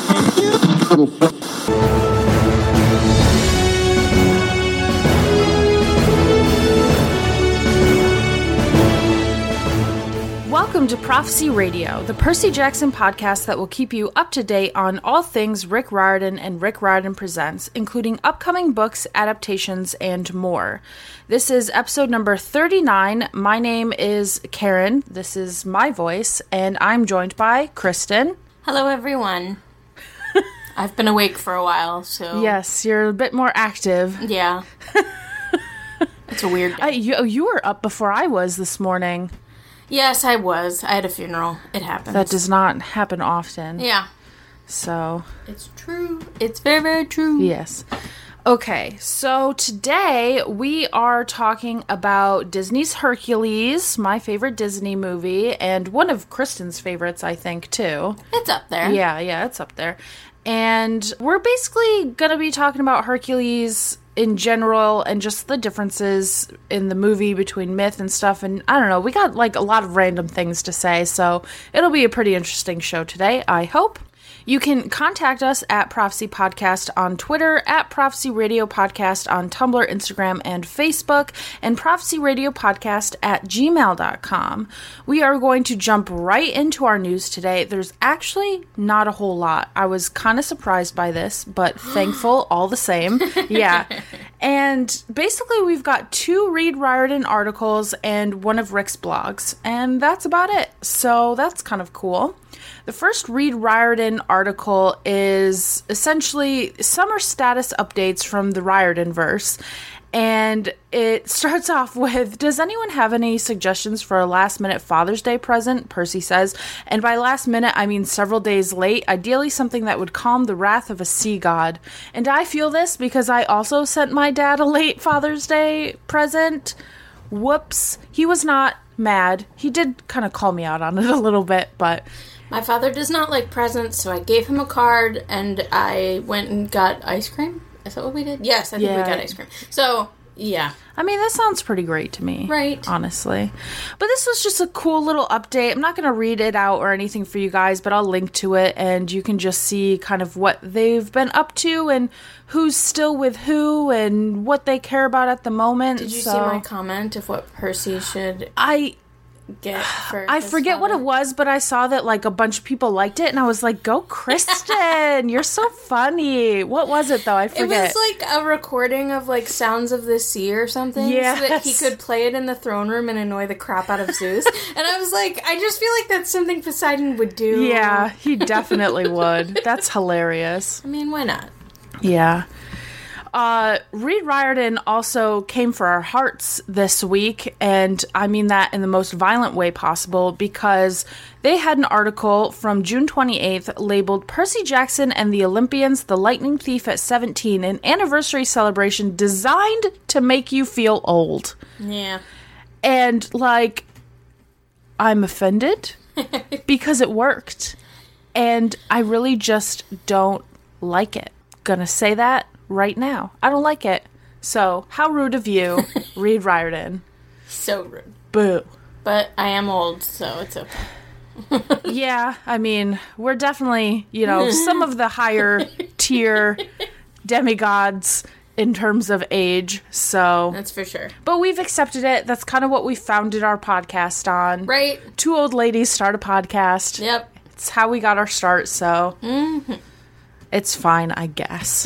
Welcome to Prophecy Radio, the Percy Jackson podcast that will keep you up to date on all things Rick Riordan and Rick Riordan Presents, including upcoming books, adaptations, and more. This is episode number 39. My name is Karen. This is my voice, and I'm joined by Kristen. Hello, everyone. I've been awake for a while, so... Yes, you're a bit more active. Yeah. It's a weird day. You were up before I was this morning. Yes, I was. I had a funeral. It happens. That does not happen often. Yeah. So. It's true. It's very, very true. Yes. Okay, so today we are talking about Disney's Hercules, my favorite Disney movie, and one of Kristen's favorites, I think, too. It's up there. Yeah, it's up there. And we're basically going to be talking about Hercules in general and just the differences in the movie between myth and stuff. And I don't know, we got like a lot of random things to say, so it'll be a pretty interesting show today, I hope. You can contact us at Prophecy Podcast on Twitter, at Prophecy Radio Podcast on Tumblr, Instagram, and Facebook, and Prophecy Radio Podcast at gmail.com. We are going to jump right into our news today. There's actually not a whole lot. I was kind of surprised by this, but thankful all the same. Yeah. And basically, we've got 2 Reed Riordan articles and one of Rick's blogs, and that's about it. So that's kind of cool. The first Reed Riordan article is essentially summer status updates from the Riordanverse, and it starts off with, does anyone have any suggestions for a last-minute Father's Day present? Percy says, and by last minute, I mean several days late, ideally something that would calm the wrath of a sea god. And I feel this because I also sent my dad a late Father's Day present. Whoops. He was not mad. He did kind of call me out on it a little bit, but... My father does not like presents, so I gave him a card, and I went and got ice cream. Is that what we did? Yes, I think we got ice cream. So, yeah. I mean, that sounds pretty great to me. Right. Honestly. But this was just a cool little update. I'm not going to read it out or anything for you guys, but I'll link to it, and you can just see kind of what they've been up to and who's still with who and what they care about at the moment. Did you see my comment of what Percy should... get for I forget what it was, but I saw that like a bunch of people liked it, and I was like, go Kristen, you're so funny. What was it though? I forget. It was like a recording of like Sounds of the Sea or something, so that he could play it in the throne room and annoy the crap out of Zeus. And I was like, I just feel like that's something Poseidon would do. Yeah, he definitely would. That's hilarious. I mean, why not? Yeah. Reed Riordan also came for our hearts this week, and I mean that in the most violent way possible, because they had an article from June 28th labeled Percy Jackson and the Olympians, the Lightning Thief at 17, an anniversary celebration designed to make you feel old. Yeah. And, like, I'm offended because it worked. And I really just don't like it. Gonna say that right now. I don't like it. So, how rude of you, Reed Riordan. So rude. Boo. But I am old, so it's okay. Yeah, I mean, we're definitely, some of the higher tier demigods in terms of age, so... That's for sure. But we've accepted it. That's kind of what we founded our podcast on. Right. 2 old ladies start a podcast. Yep. It's how we got our start, so... Mm-hmm. It's fine, I guess.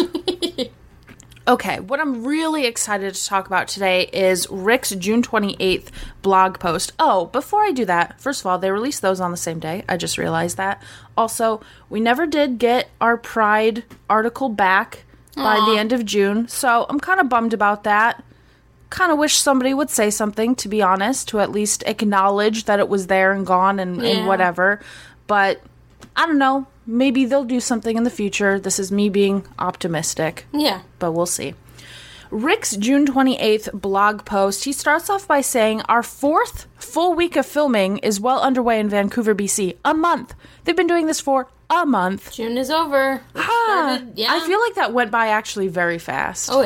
Okay, what I'm really excited to talk about today is Rick's June 28th blog post. Oh, before I do that, first of all, they released those on the same day. I just realized that. Also, we never did get our Pride article back by the end of June, so I'm kind of bummed about that. Kind of wish somebody would say something, to be honest, to at least acknowledge that it was there and gone and whatever. But, I don't know. Maybe they'll do something in the future. This is me being optimistic. Yeah. But we'll see. Rick's June 28th blog post, he starts off by saying, our 4th full week of filming is well underway in Vancouver, BC. A month. They've been doing this for a month. June is over. I feel like that went by actually very fast. Oh, yeah.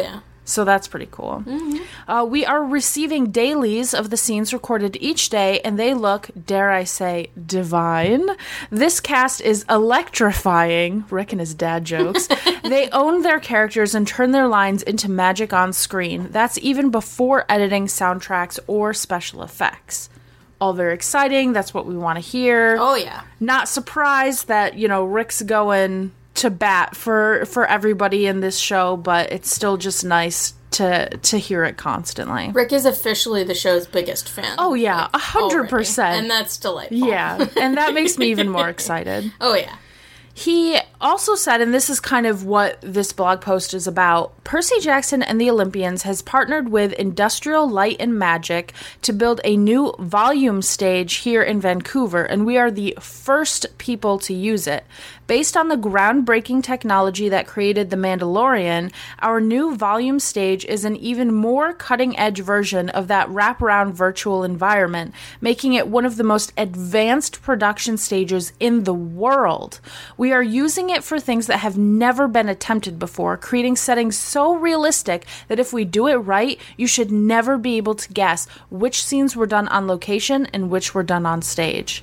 So that's pretty cool. Mm-hmm. We are receiving dailies of the scenes recorded each day, and they look, dare I say, divine. This cast is electrifying. Rick and his dad jokes. They own their characters and turn their lines into magic on screen. That's even before editing soundtracks or special effects. All very exciting. That's what we want to hear. Oh, yeah. Not surprised that, Rick's going to bat for everybody in this show, but it's still just nice to hear it constantly. Rick is officially the show's biggest fan. Oh yeah, 100%. And that's delightful. Yeah, and that makes me even more excited. Oh yeah. He also said, and this is kind of what this blog post is about, Percy Jackson and the Olympians has partnered with Industrial Light and Magic to build a new volume stage here in Vancouver, and we are the first people to use it. Based on the groundbreaking technology that created The Mandalorian, our new volume stage is an even more cutting-edge version of that wraparound virtual environment, making it one of the most advanced production stages in the world. We are using it for things that have never been attempted before, creating settings so realistic that if we do it right, you should never be able to guess which scenes were done on location and which were done on stage.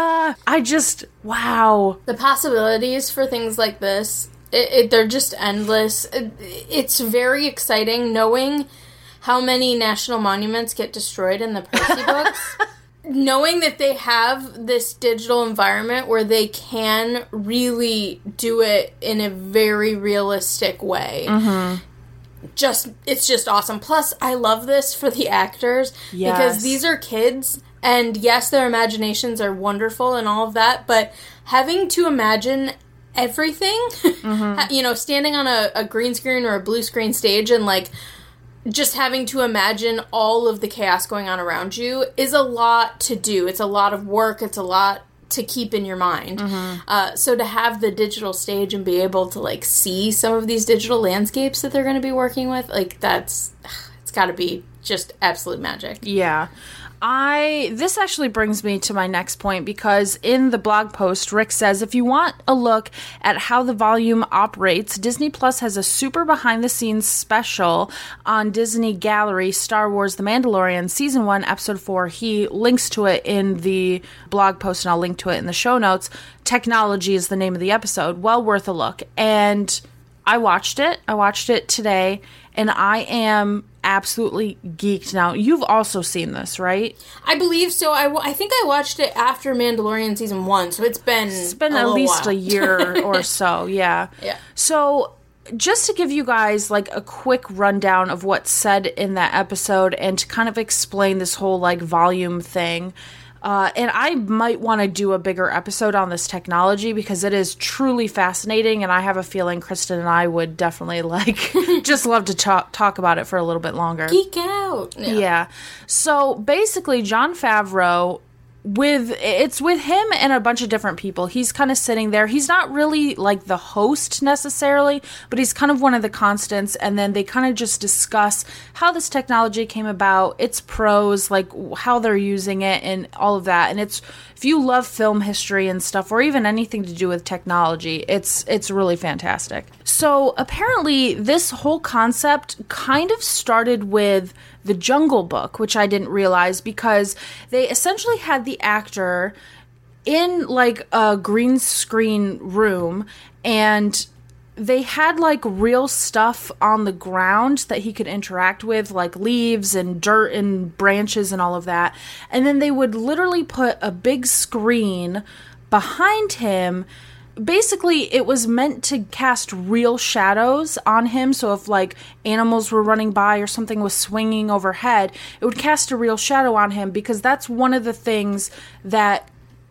Wow. The possibilities for things like this, they're just endless. It's very exciting knowing how many national monuments get destroyed in the Percy books. Knowing that they have this digital environment where they can really do it in a very realistic way. Mm-hmm. It's just awesome. Plus, I love this for the actors. Yes. Because these are kids, and yes, their imaginations are wonderful and all of that, but having to imagine everything, mm-hmm. Standing on a green screen or a blue screen stage and, just having to imagine all of the chaos going on around you is a lot to do. It's a lot of work. It's a lot to keep in your mind. Mm-hmm. So to have the digital stage and be able to, see some of these digital landscapes that they're going to be working with, it's got to be just absolute magic. Yeah. This actually brings me to my next point, because in the blog post, Rick says, if you want a look at how the volume operates, Disney Plus has a super behind-the-scenes special on Disney Gallery, Star Wars The Mandalorian, Season 1, Episode 4. He links to it in the blog post, and I'll link to it in the show notes. Technology is the name of the episode. Well worth a look. And I watched it. I watched it today, and I am absolutely geeked now. You've also seen this, right? I believe so. I think I watched it after Mandalorian Season 1, so it's been at least a year or so, yeah. Yeah. So just to give you guys a quick rundown of what's said in that episode and to kind of explain this whole volume thing. And I might want to do a bigger episode on this technology because it is truly fascinating, and I have a feeling Kristen and I would definitely just love to talk about it for a little bit longer. Geek out. Yeah. So basically, Jon Favreau, it's with him and a bunch of different people. He's kind of sitting there. He's not really the host necessarily, but he's kind of one of the constants. And then they kind of just discuss how this technology came about, its pros, how they're using it and all of that. And if you love film history and stuff, or even anything to do with technology, it's really fantastic. So apparently this whole concept kind of started with The Jungle Book, which I didn't realize, because they essentially had the actor in a green screen room, and they had real stuff on the ground that he could interact with, leaves and dirt and branches and all of that. And then they would literally put a big screen behind him. Basically, it was meant to cast real shadows on him, so if, animals were running by or something was swinging overhead, it would cast a real shadow on him, because that's one of the things that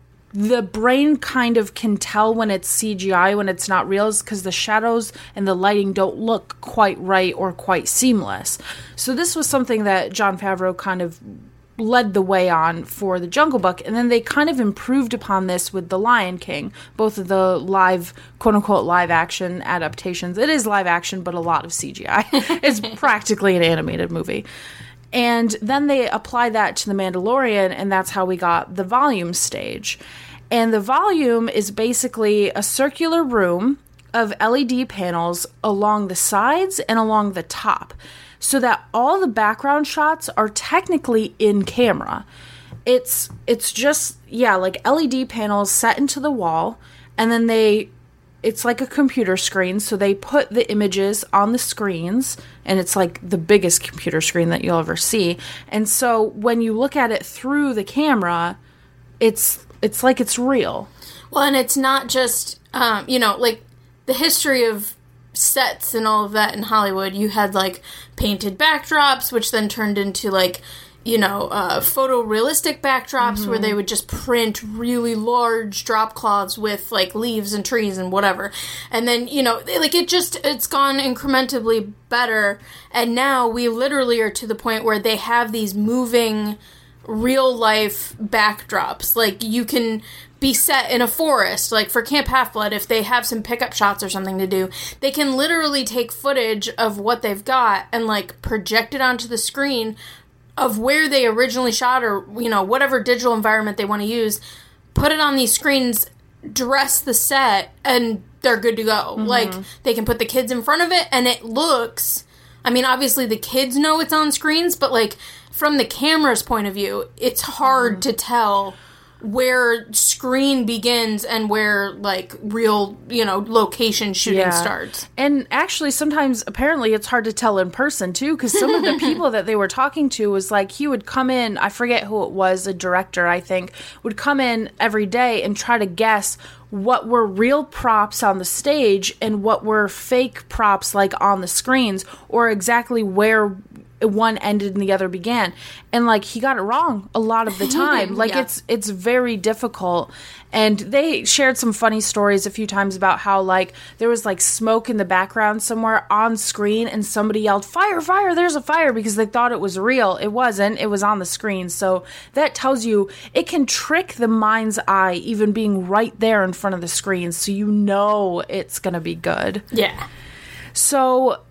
the brain kind of can tell when it's CGI, when it's not real, is because the shadows and the lighting don't look quite right or quite seamless. So this was something that Jon Favreau kind of led the way on for The Jungle Book, and then they kind of improved upon this with The Lion King, both of the live, quote-unquote, live-action adaptations. It is live-action, but a lot of CGI. It's practically an animated movie. And then they apply that to The Mandalorian, and that's how we got the volume stage. And the volume is basically a circular room of LED panels along the sides and along the top, so that all the background shots are technically in camera. It's just, like LED panels set into the wall, and then it's like a computer screen, so they put the images on the screens, and it's like the biggest computer screen that you'll ever see. And so when you look at it through the camera, it's like it's real. Well, and it's not just, like the history of sets and all of that in Hollywood. You had like painted backdrops, which then turned into like, photorealistic backdrops where they would just print really large drop cloths with like leaves and trees and whatever. And then, it's gone incrementally better. And now we literally are to the point where they have these moving real life backdrops. Like you can be set in a forest, like for Camp Half-Blood, if they have some pickup shots or something to do, they can literally take footage of what they've got and like project it onto the screen of where they originally shot, or whatever digital environment they want to use, put it on these screens, dress the set, and they're good to go. Like they can put the kids in front of it and it looks, obviously the kids know it's on screens, but like from the camera's point of view, it's hard to tell where screen begins and where like real location shooting starts. And actually sometimes apparently it's hard to tell in person too, because some of the people that they were talking to was like, he would come in, I forget who it was, a director I think, would come in every day and try to guess what were real props on the stage and what were fake props like on the screens, or exactly where one ended and the other began. And like he got it wrong a lot of the time. Like it's very difficult. And they shared some funny stories a few times about how like there was like smoke in the background somewhere on screen and somebody yelled, "Fire, fire, there's a fire," because they thought it was real. It wasn't. It was on the screen. So that tells you it can trick the mind's eye even being right there in front of the screen, so it's going to be good. Yeah. So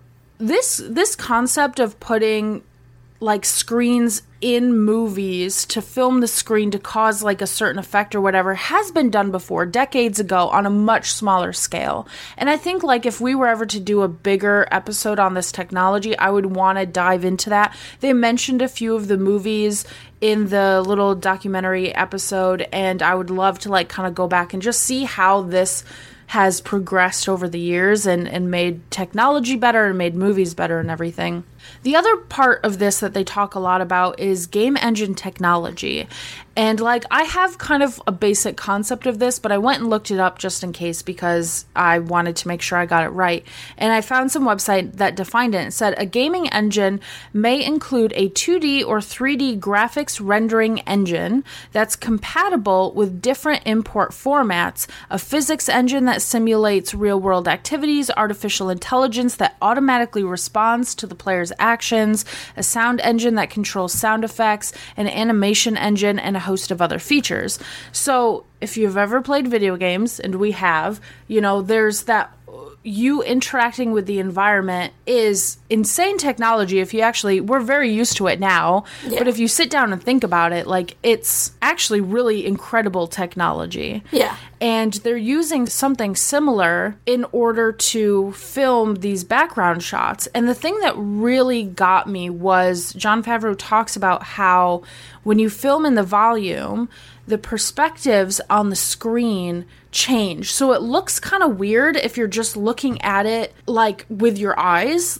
this concept of putting like screens in movies to film the screen to cause like a certain effect or whatever has been done before, decades ago, on a much smaller scale. And I think like if we were ever to do a bigger episode on this technology, I would want to dive into that. They mentioned a few of the movies in the little documentary episode, and I would love to like kind of go back and just see how this has progressed over the years and made technology better and made movies better and everything. The other part of this that they talk a lot about is game engine technology. And like I have kind of a basic concept of this, but I went and looked it up just in case because I wanted to make sure I got it right. And I found some website that defined it. It said a gaming engine may include a 2D or 3D graphics rendering engine that's compatible with different import formats, a physics engine that simulates real-world activities, artificial intelligence that automatically responds to the player's actions, a sound engine that controls sound effects, an animation engine, and a host of other features. So if you've ever played video games, and we have, there's that you interacting with the environment is insane technology. If you actually, we're very used to it now, but if you sit down and think about it, like it's actually really incredible technology. Yeah. And they're using something similar in order to film these background shots. And the thing that really got me was Jon Favreau talks about how when you film in the volume, the perspectives on the screen change. So it looks kind of weird if you're just looking at it like with your eyes.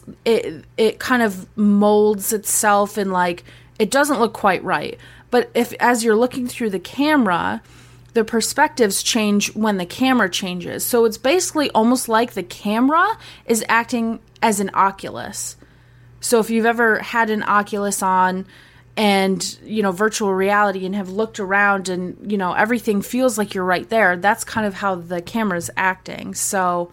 It kind of molds itself and like it doesn't look quite right. But if as you're looking through the camera, the perspectives change when the camera changes. So it's basically almost like the camera is acting as an Oculus. So if you've ever had an Oculus on and, virtual reality and have looked around and, everything feels like you're right there, that's kind of how the camera's acting. So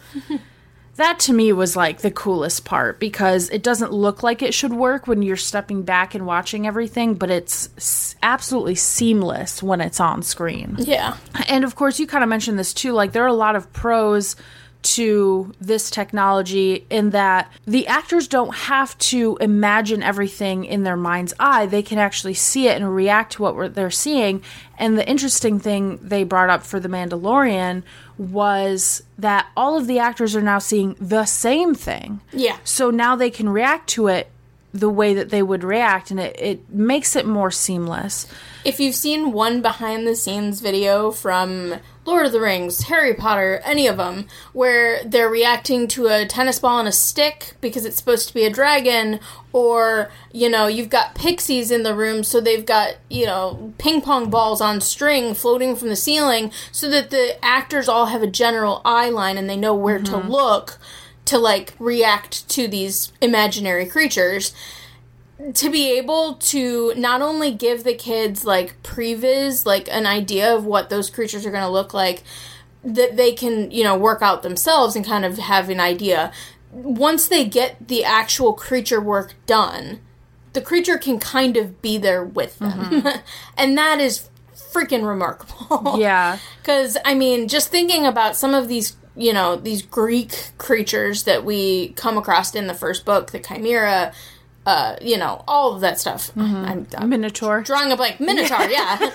that to me was like the coolest part because it doesn't look like it should work when you're stepping back and watching everything, but it's absolutely seamless when it's on screen. Yeah. And of course, you kind of mentioned this too, like there are a lot of pros to this technology in that the actors don't have to imagine everything in their mind's eye. They can actually see it and react to what they're seeing. And the interesting thing they brought up for The Mandalorian was that all of the actors are now seeing the same thing. Yeah. So now they can react to it the way that they would react, and it makes it more seamless. If you've seen one behind-the-scenes video from Lord of the Rings, Harry Potter, any of them, where they're reacting to a tennis ball and a stick because it's supposed to be a dragon, or, you've got pixies in the room, so they've got, ping pong balls on string floating from the ceiling, so that the actors all have a general eye line and they know where to look to, react to these imaginary creatures. To be able to not only give the kids, previs, an idea of what those creatures are going to look like, that they can, work out themselves and kind of have an idea. Once they get the actual creature work done, the creature can kind of be there with them. And that is freaking remarkable. Yeah. Because, just thinking about some of these, these Greek creatures that we come across in the first book, the Chimera, all of that stuff. I'm Minotaur. Drawing a blank. Minotaur, yeah.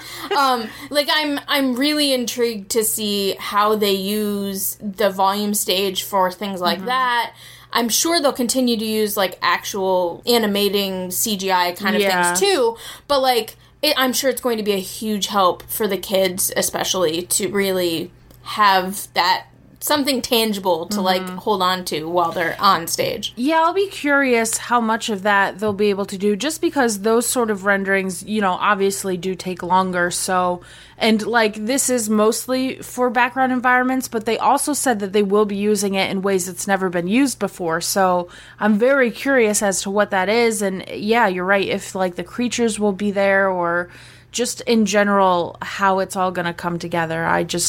I'm really intrigued to see how they use the volume stage for things like that. I'm sure they'll continue to use, actual animating CGI kind of things, too. But, I'm sure it's going to be a huge help for the kids, especially, to really have that something tangible to hold on to while they're on stage. Yeah, I'll be curious how much of that they'll be able to do, just because those sort of renderings, obviously do take longer. So, and this is mostly for background environments, but they also said that they will be using it in ways that's never been used before. So I'm very curious as to what that is. And yeah, you're right. If the creatures will be there, or just in general, how it's all going to come together.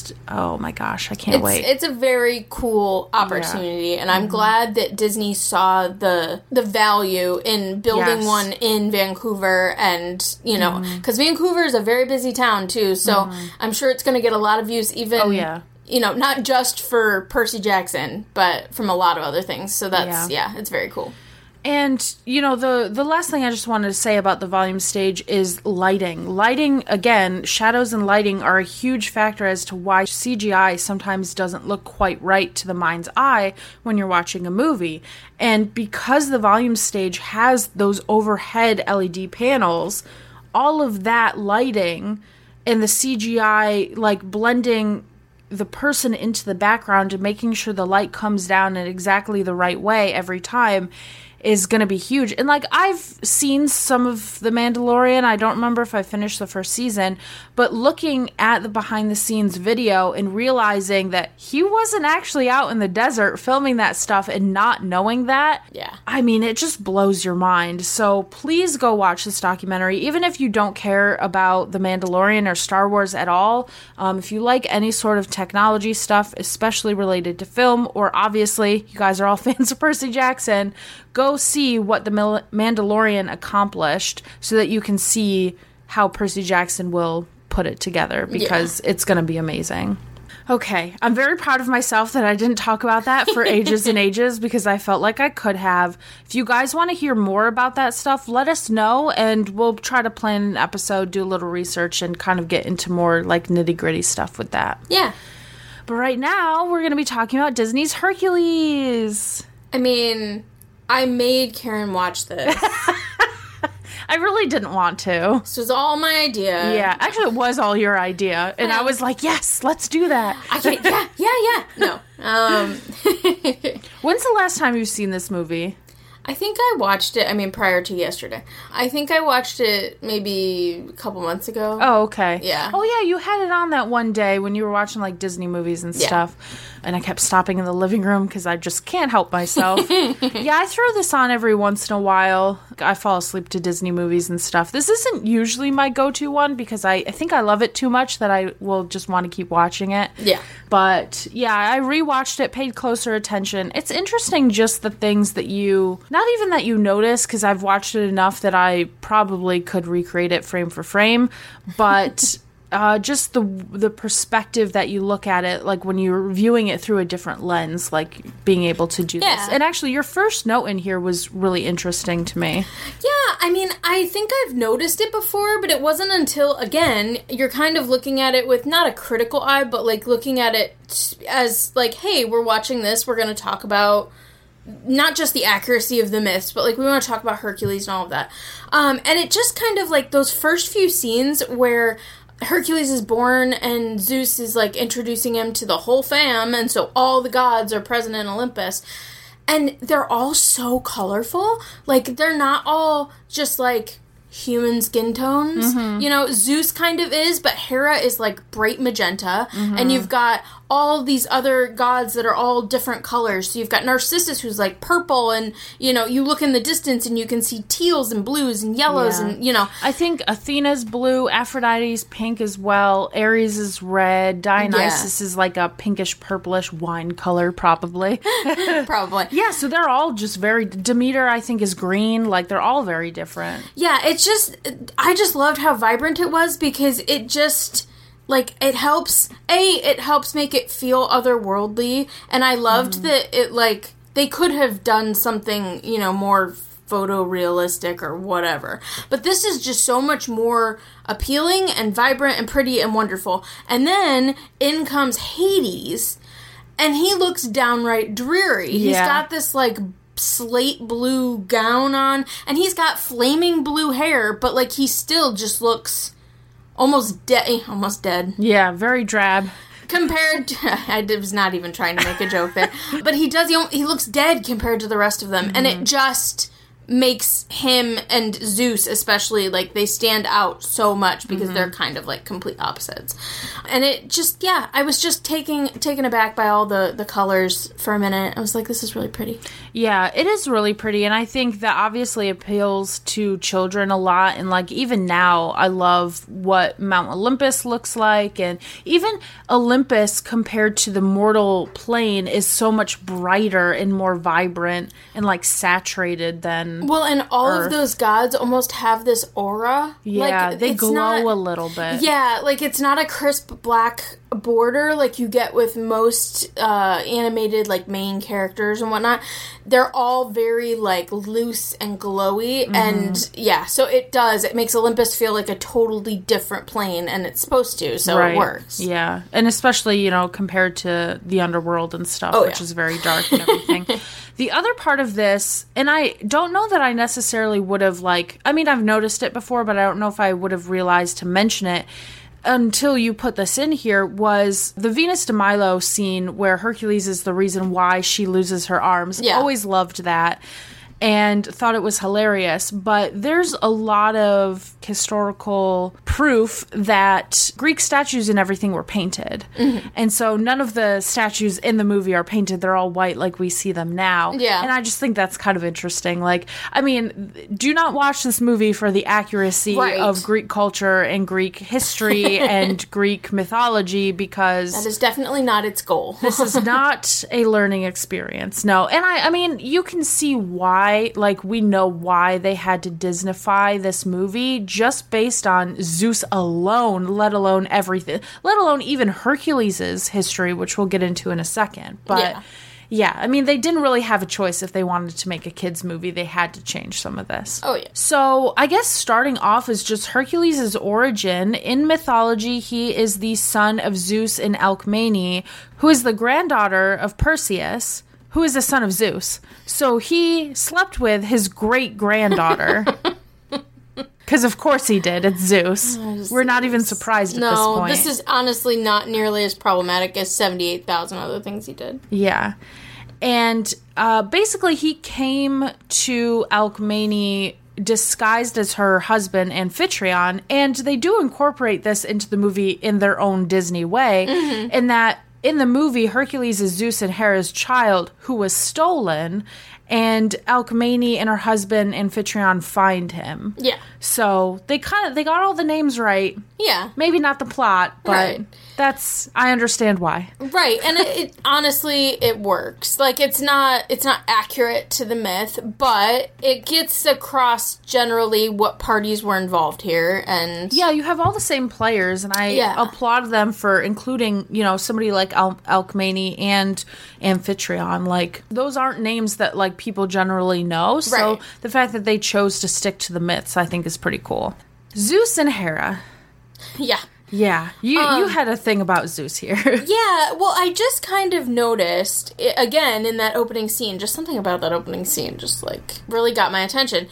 Oh my gosh, I can't wait. It's a very cool opportunity, and I'm glad that Disney saw the value in building one in Vancouver, and, because Vancouver is a very busy town, too, so I'm sure it's going to get a lot of views, even, not just for Percy Jackson, but from a lot of other things, so that's, it's very cool. And, the last thing I just wanted to say about the volume stage is lighting. Lighting, again, shadows and lighting are a huge factor as to why CGI sometimes doesn't look quite right to the mind's eye when you're watching a movie. And because the volume stage has those overhead LED panels, all of that lighting and the CGI, blending the person into the background and making sure the light comes down in exactly the right way every time is going to be huge. And I've seen some of The Mandalorian. I don't remember if I finished the first season, but looking at the behind the scenes video and realizing that he wasn't actually out in the desert filming that stuff and not knowing that, it just blows your mind. So please go watch this documentary, even if you don't care about The Mandalorian or Star Wars at all. If you like any sort of technology stuff, especially related to film, or obviously you guys are all fans of Percy Jackson, go see what The Mandalorian accomplished so that you can see how Percy Jackson will put it together, because it's going to be amazing. Okay, I'm very proud of myself that I didn't talk about that for ages and ages, because I felt like I could have. If you guys want to hear more about that stuff, let us know, and we'll try to plan an episode, do a little research, and kind of get into more nitty-gritty stuff with that. Yeah. But right now, we're going to be talking about Disney's Hercules. I made Karen watch this. I really didn't want to. This was all my idea. Yeah, actually, it was all your idea, and I was like, "Yes, let's do that." No. When's the last time you've seen this movie? I think I watched it, prior to yesterday. I think I watched it maybe a couple months ago. Oh, okay. Yeah. Oh, yeah, you had it on that one day when you were watching, Disney movies and stuff. And I kept stopping in the living room because I just can't help myself. Yeah, I throw this on every once in a while. I fall asleep to Disney movies and stuff. This isn't usually my go-to one because I think I love it too much that I will just want to keep watching it. Yeah. But, yeah, I rewatched it, paid closer attention. It's interesting just the things that not even that you notice, because I've watched it enough that I probably could recreate it frame for frame, but just the perspective that you look at it, like when you're viewing it through a different lens, like being able to do this. And actually, your first note in here was really interesting to me. Yeah, I mean, I think I've noticed it before, but it wasn't until, again, you're kind of looking at it with not a critical eye, but like looking at it as like, hey, we're watching this, we're going to talk about not just the accuracy of the myths, but like we want to talk about Hercules and all of that. And it just kind of like those first few scenes where Hercules is born and Zeus is like introducing him to the whole fam, and so all the gods are present in Olympus. And they're all so colorful. Like, they're not all just like human skin tones. You know, Zeus kind of is, but Hera is like bright magenta. And you've got all these other gods that are all different colors. So you've got Narcissus, who's like purple, and, you know, you look in the distance and you can see teals and blues and yellows and, you know. I think Athena's blue, Aphrodite's pink as well, Ares is red, Dionysus is like a pinkish purplish wine color, probably. Probably. Yeah, so they're all just very, Demeter I think is green, like they're all very different. Yeah, it's just, I just loved how vibrant it was, because it just, like, it helps make it feel otherworldly, and I loved that it, like, they could have done something, you know, more photorealistic or whatever, but this is just so much more appealing and vibrant and pretty and wonderful. And then in comes Hades, and he looks downright dreary. He's got this, like, slate blue gown on, and he's got flaming blue hair, but, like, he still just looks almost dead. Yeah, very drab. Compared to, I was not even trying to make a joke there, but he looks dead compared to the rest of them, and it just makes him and Zeus especially, like, they stand out so much because they're kind of like complete opposites. And it just, yeah, I was just taken aback by all the colors for a minute. I was like, this is really pretty. Yeah, it is really pretty, and I think that obviously appeals to children a lot, and like even now I love what Mount Olympus looks like, and even Olympus compared to the mortal plane is so much brighter and more vibrant and like saturated than and all Earth. Of those gods almost have this aura. Yeah, like, they glow a little bit. Yeah, like it's not a crisp black border like you get with most animated like main characters and whatnot. They're all very like loose and glowy, and yeah, so it makes Olympus feel like a totally different plane, and it's supposed to, so it works. Yeah, and especially, you know, compared to the underworld and stuff, which is very dark and everything. The other part of this, and I don't know that I necessarily would have, like, I mean, I've noticed it before, but I don't know if I would have realized to mention it until you put this in here, was the Venus de Milo scene where Hercules is the reason why she loses her arms. Yeah. Always loved that and thought it was hilarious, but there's a lot of historical proof that Greek statues and everything were painted. And so none of the statues in the movie are painted. They're all white like we see them now. Yeah. And I just think that's kind of interesting. Like, I mean, do not watch this movie for the accuracy of Greek culture and Greek history and Greek mythology, because that is definitely not its goal. This is not a learning experience. No. And I mean, you can see why, like, we know why they had to Disneyfy this movie just based on Zeus alone, let alone everything, let alone even Hercules' history, which we'll get into in a second. But yeah, I mean, they didn't really have a choice. If they wanted to make a kids movie, they had to change some of this. Oh, yeah. So I guess starting off is just Hercules' origin. In mythology, he is the son of Zeus and Alcmene, who is the granddaughter of Perseus, who is the son of Zeus. So he slept with his great-granddaughter. Because of course he did. It's Zeus. We're not even surprised at this point. No, this is honestly not nearly as problematic as 78,000 other things he did. Yeah. And basically he came to Alcmene disguised as her husband Amphitryon, and they do incorporate this into the movie in their own Disney way, in that in the movie, Hercules is Zeus and Hera's child who was stolen, and Alcmene and her husband Amphitryon find him. Yeah. So they got all the names right. Yeah. Maybe not the plot, but Right. I understand why. Right, and it honestly, it works. Like, it's not accurate to the myth, but it gets across generally what parties were involved here, and... Yeah, you have all the same players, and I applaud them for including, somebody like Alcmene and Amphitryon. Like, those aren't names that, like, people generally know, so Right. the fact that they chose to stick to the myths, I think, is pretty cool. Zeus and Hera. Yeah. Yeah, you had a thing about Zeus here. Yeah, well, I just kind of noticed, again, in that opening scene, just something about that opening scene just, like, really got my attention.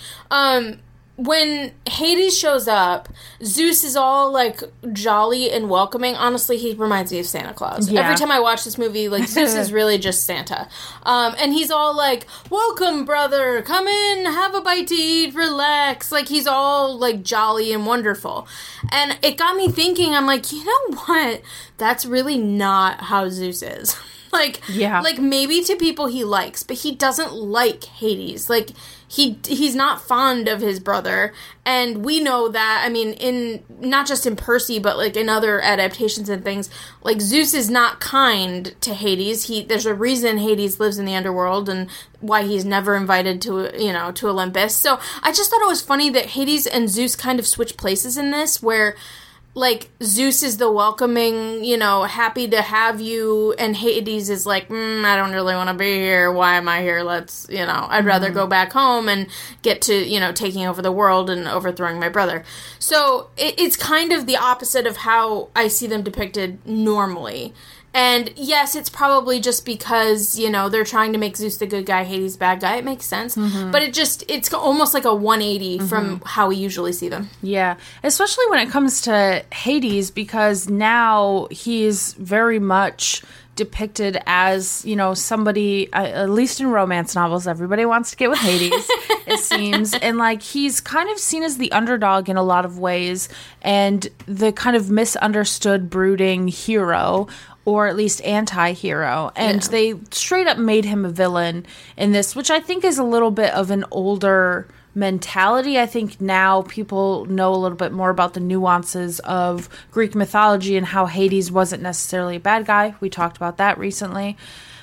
When Hades shows up, Zeus is all, like, jolly and welcoming. Honestly, he reminds me of Santa Claus. Yeah. Every time I watch this movie, like, Zeus is really just Santa. And he's all like, welcome, brother, come in, have a bite to eat, relax. Like, he's all, like, jolly and wonderful. And it got me thinking, I'm like, you know what? That's really not how Zeus is. Like, maybe to people he likes, but he doesn't like Hades. Like, he's not fond of his brother, and we know that, I mean, in, not just in Percy, but, like, in other adaptations and things, like, Zeus is not kind to Hades. There's a reason Hades lives in the underworld, and why he's never invited to Olympus. So, I just thought it was funny that Hades and Zeus kind of switch places in this, where... like, Zeus is the welcoming, happy to have you, and Hades is like, I don't really want to be here, why am I here, let's, I'd rather go back home and get to, taking over the world and overthrowing my brother. So, it's kind of the opposite of how I see them depicted normally. And yes, it's probably just because, they're trying to make Zeus the good guy, Hades bad guy. It makes sense. Mm-hmm. But it's almost like a 180 from how we usually see them. Yeah, especially when it comes to Hades, because now he's very much depicted as, somebody, at least in romance novels, everybody wants to get with Hades, it seems. And, like, he's kind of seen as the underdog in a lot of ways, and the kind of misunderstood, brooding hero, or at least anti-hero. And they straight up made him a villain in this, which I think is a little bit of an older mentality. I think now people know a little bit more about the nuances of Greek mythology and how Hades wasn't necessarily a bad guy. We talked about that recently.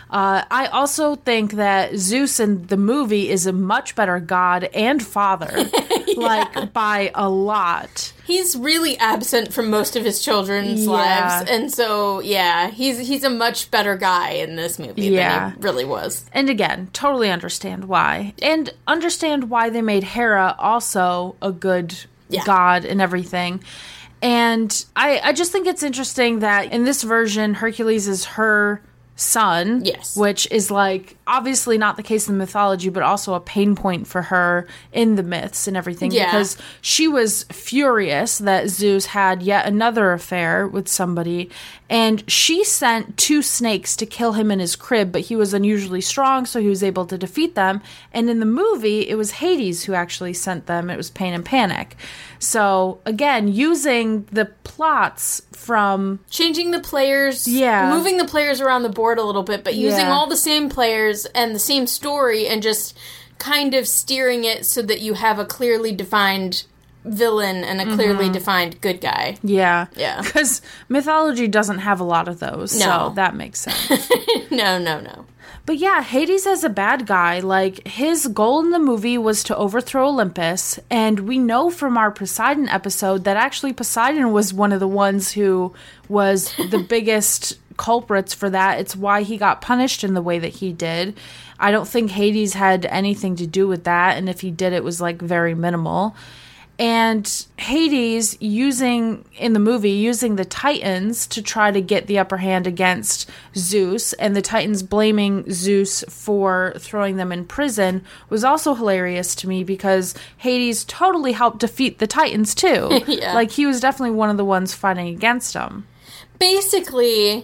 I also think that Zeus in the movie is a much better god and father, like, by a lot. He's really absent from most of his children's lives, and so, he's a much better guy in this movie than he really was. And again, totally understand why. And understand why they made Hera also a good god and everything. And I just think it's interesting that in this version, Hercules is her son, which is, like, obviously not the case in the mythology, but also a pain point for her in the myths and everything, because she was furious that Zeus had yet another affair with somebody, and she sent 2 snakes to kill him in his crib, but he was unusually strong, so he was able to defeat them. And in the movie, it was Hades who actually sent them. It was Pain and Panic. So, again, using the plots from... changing the players, moving the players around the board a little bit, but using all the same players and the same story, and just kind of steering it so that you have a clearly defined villain and a clearly defined good guy. Yeah. Yeah. Because mythology doesn't have a lot of those, so that makes sense. No. But yeah, Hades as a bad guy, like, his goal in the movie was to overthrow Olympus, and we know from our Poseidon episode that actually Poseidon was one of the ones who was the biggest culprits for that. It's why he got punished in the way that he did. I don't think Hades had anything to do with that, and if he did, it was, like, very minimal. And Hades using the Titans to try to get the upper hand against Zeus, and the Titans blaming Zeus for throwing them in prison, was also hilarious to me, because Hades totally helped defeat the Titans too. Like, he was definitely one of the ones fighting against them. Basically,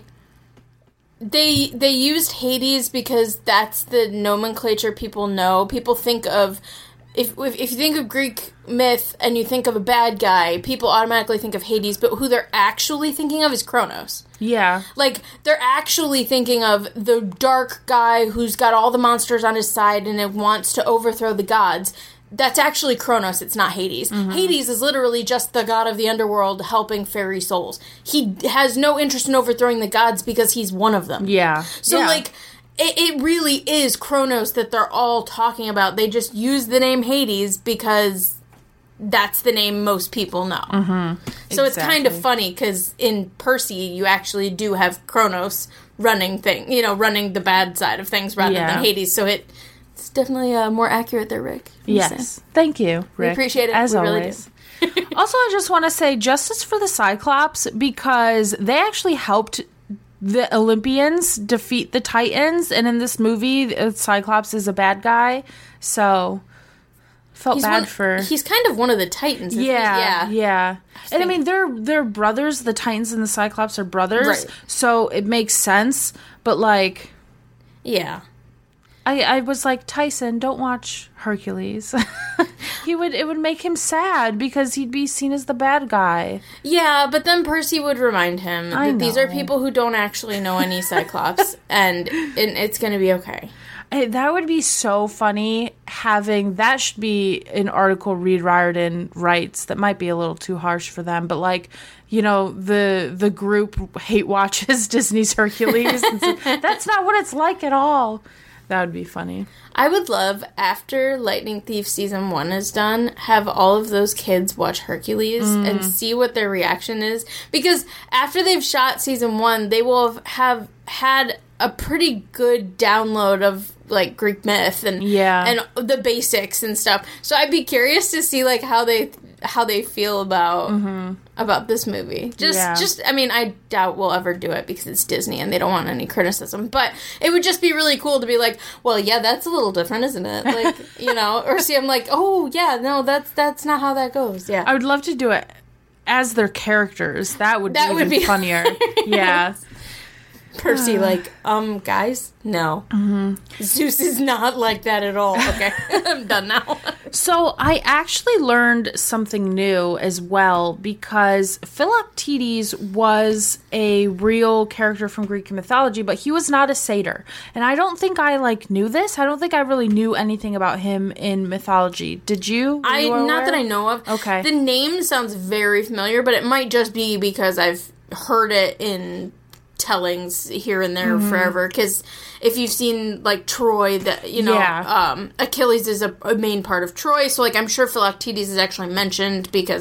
they used Hades because that's the nomenclature people know. People think of if you think of Greek myth and you think of a bad guy, people automatically think of Hades, but who they're actually thinking of is Kronos. Yeah. Like, they're actually thinking of the dark guy who's got all the monsters on his side and it wants to overthrow the gods. That's actually Kronos, it's not Hades. Mm-hmm. Hades is literally just the god of the underworld helping fairy souls. He has no interest in overthrowing the gods because he's one of them. Yeah. So, yeah. like, it really is Kronos that they're all talking about. They just use the name Hades because that's the name most people know. Mm-hmm. So it's kind of funny because in Percy, you actually do have Kronos running running the bad side of things rather than Hades. So it's definitely more accurate there, Rick. Yes. Thank you, Rick. We appreciate it. As we always. Really do. Also, I just want to say justice for the Cyclops because they actually helped the Olympians defeat the Titans. And in this movie, Cyclops is a bad guy. So... Felt bad for... He's kind of one of the Titans, isn't he? Yeah. And I mean, they're brothers. The Titans and the Cyclops are brothers. Right. So it makes sense. But, like... Yeah. I was like, Tyson, don't watch Hercules. It would make him sad because he'd be seen as the bad guy. Yeah, but then Percy would remind him that these are people who don't actually know any Cyclops, and it's going to be okay. That would be so funny that should be an article Reed Riordan writes that might be a little too harsh for them, but like, the group hate watches Disney's Hercules. And so, that's not what it's like at all. That would be funny. I would love, after Lightning Thief Season 1 is done, have all of those kids watch Hercules and see what their reaction is. Because after they've shot Season 1, they will have had a pretty good download of, like, Greek myth and the basics and stuff. So I'd be curious to see, like, how they feel about this movie. Just I mean, I doubt we'll ever do it because it's Disney and they don't want any criticism. But it would just be really cool to be like, well, yeah, that's a little different, isn't it? Like, or see, I'm like, oh yeah, no, that's not how that goes. Yeah, I would love to do it as their characters. That would be funnier. Yeah. Percy, guys, no. Mm-hmm. Zeus is not like that at all. Okay, I'm done now. So I actually learned something new as well because Philoctetes was a real character from Greek mythology, but he was not a satyr. And I don't think I knew this. I don't think I really knew anything about him in mythology. Did you? Not that I know of. Okay. The name sounds very familiar, but it might just be because I've heard it in tellings here and there forever, because if you've seen Troy, that Achilles is a main part of Troy, so I'm sure Philoctetes is actually mentioned because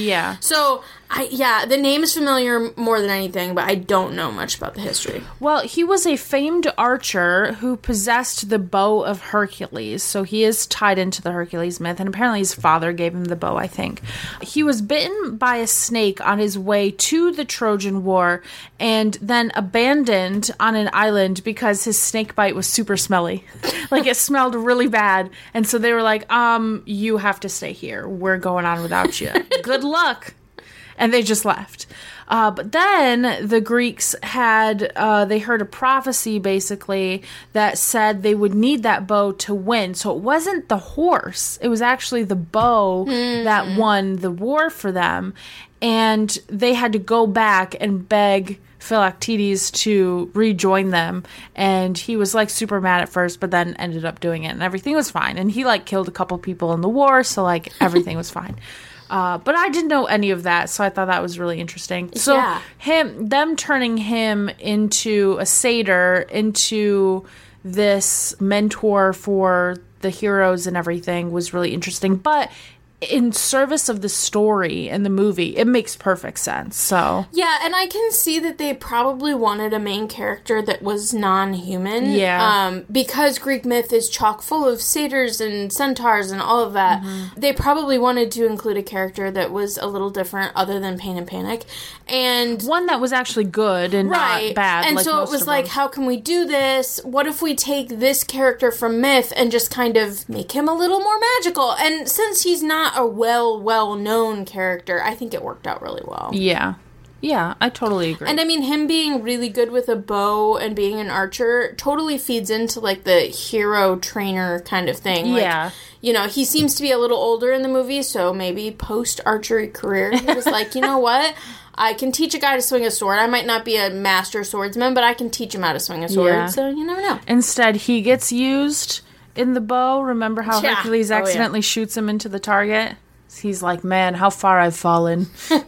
so the name is familiar more than anything, but I don't know much about the history. Well, he was a famed archer who possessed the bow of Hercules, so he is tied into the Hercules myth, and apparently his father gave him the bow, I think. He was bitten by a snake on his way to the Trojan War, and then abandoned on an island because his snake bite was super smelly. It smelled really bad, and so they were like, you have to stay here. We're going on without you. Good luck. And they just left. But then the Greeks they heard a prophecy, basically, that said they would need that bow to win. So it wasn't the horse. It was actually the bow that won the war for them. And they had to go back and beg Philoctetes to rejoin them. And he was, super mad at first, but then ended up doing it. And everything was fine. And he, killed a couple people in the war, so, everything was fine. But I didn't know any of that, so I thought that was really interesting. So them turning him into a satyr, into this mentor for the heroes and everything was really interesting. But in service of the story and the movie, it makes perfect sense. So yeah, and I can see that they probably wanted a main character that was non-human. Yeah. Because Greek myth is chock full of satyrs and centaurs and all of that. Mm-hmm. They probably wanted to include a character that was a little different other than Pain and Panic. And one that was actually good and not bad. And so it was how can we do this? What if we take this character from myth and just kind of make him a little more magical? And since he's not a well-known character, I think it worked out really well. Yeah. Yeah, I totally agree. And I mean, him being really good with a bow and being an archer totally feeds into, like, the hero trainer kind of thing. Like, yeah. you know, he seems to be a little older in the movie, so maybe post-archery career, he was like, you know what? I can teach a guy to swing a sword. I might not be a master swordsman, but I can teach him how to swing a sword, Yeah. so you never know. Instead, he gets used in the bow. Remember how Yeah. Hercules Oh, yeah. accidentally shoots him into the target? He's like, man, how far I've fallen.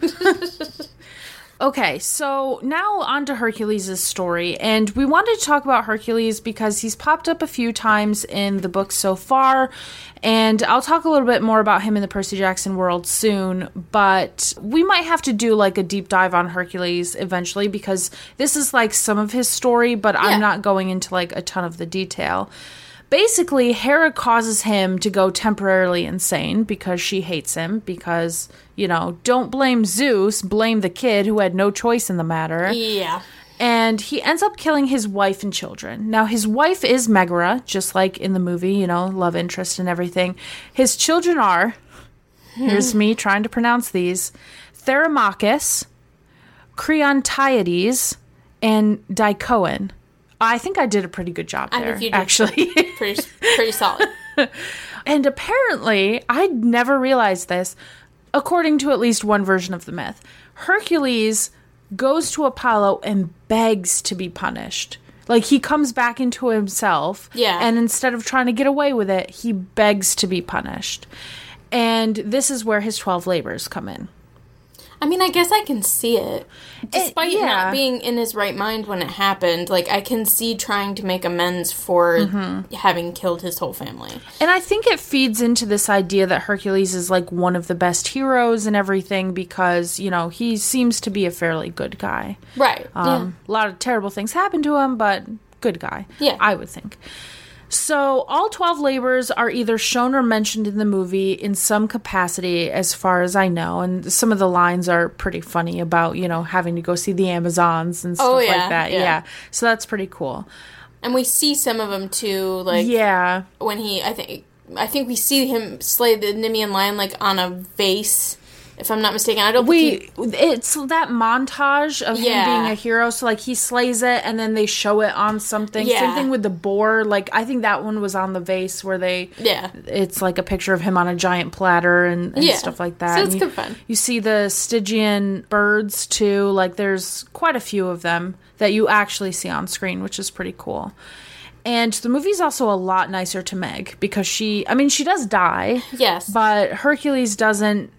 Okay, so now on to Hercules' story, and we wanted to talk about Hercules because he's popped up a few times in the book so far, and I'll talk a little bit more about him in the Percy Jackson world soon, but we might have to do like a deep dive on Hercules eventually because this is like some of his story, but Yeah. I'm not going into like a ton of the detail. Basically, Hera causes him to go temporarily insane because she hates him because, you know, don't blame Zeus, blame the kid who had no choice in the matter. Yeah. And he ends up killing his wife and children. Now, his wife is Megara, just like in the movie, you know, love interest and everything. His children are, here's me trying to pronounce these, Thermachus, Creontiades, and Dicoan. I think I did a pretty good job there, I think you did actually. pretty solid. And apparently, I'd never realized this, according to at least one version of the myth, Hercules goes to Apollo and begs to be punished. Like, he comes back into himself, Yeah. and instead of trying to get away with it, he begs to be punished. And this is where his 12 labors come in. I mean, I guess I can see it. Despite yeah. not being in his right mind when it happened, like, I can see trying to make amends for having killed his whole family. And I think it feeds into this idea that Hercules is like one of the best heroes and everything because, you know, he seems to be a fairly good guy. Right. A lot of terrible things happen to him, but good guy. Yeah. I would think. So all 12 labors are either shown or mentioned in the movie in some capacity, as far as I know. And some of the lines are pretty funny about, you know, having to go see the Amazons and stuff like that. Yeah. So that's pretty cool. And we see some of them, too, like, Yeah. when he, I think we see him slay the Nemean lion, like, on a vase, if I'm not mistaken. I don't think It's that montage of him Yeah. being a hero. So, like, he slays it, and then they show it on something. Yeah. Same thing with the boar. Like, I think that one was on the vase where it's like a picture of him on a giant platter and Yeah. stuff like that. So it's And good fun. You see the Stygian birds, too. Like, there's quite a few of them that you actually see on screen, which is pretty cool. And the movie's also a lot nicer to Meg because she does die. Yes. But Hercules doesn't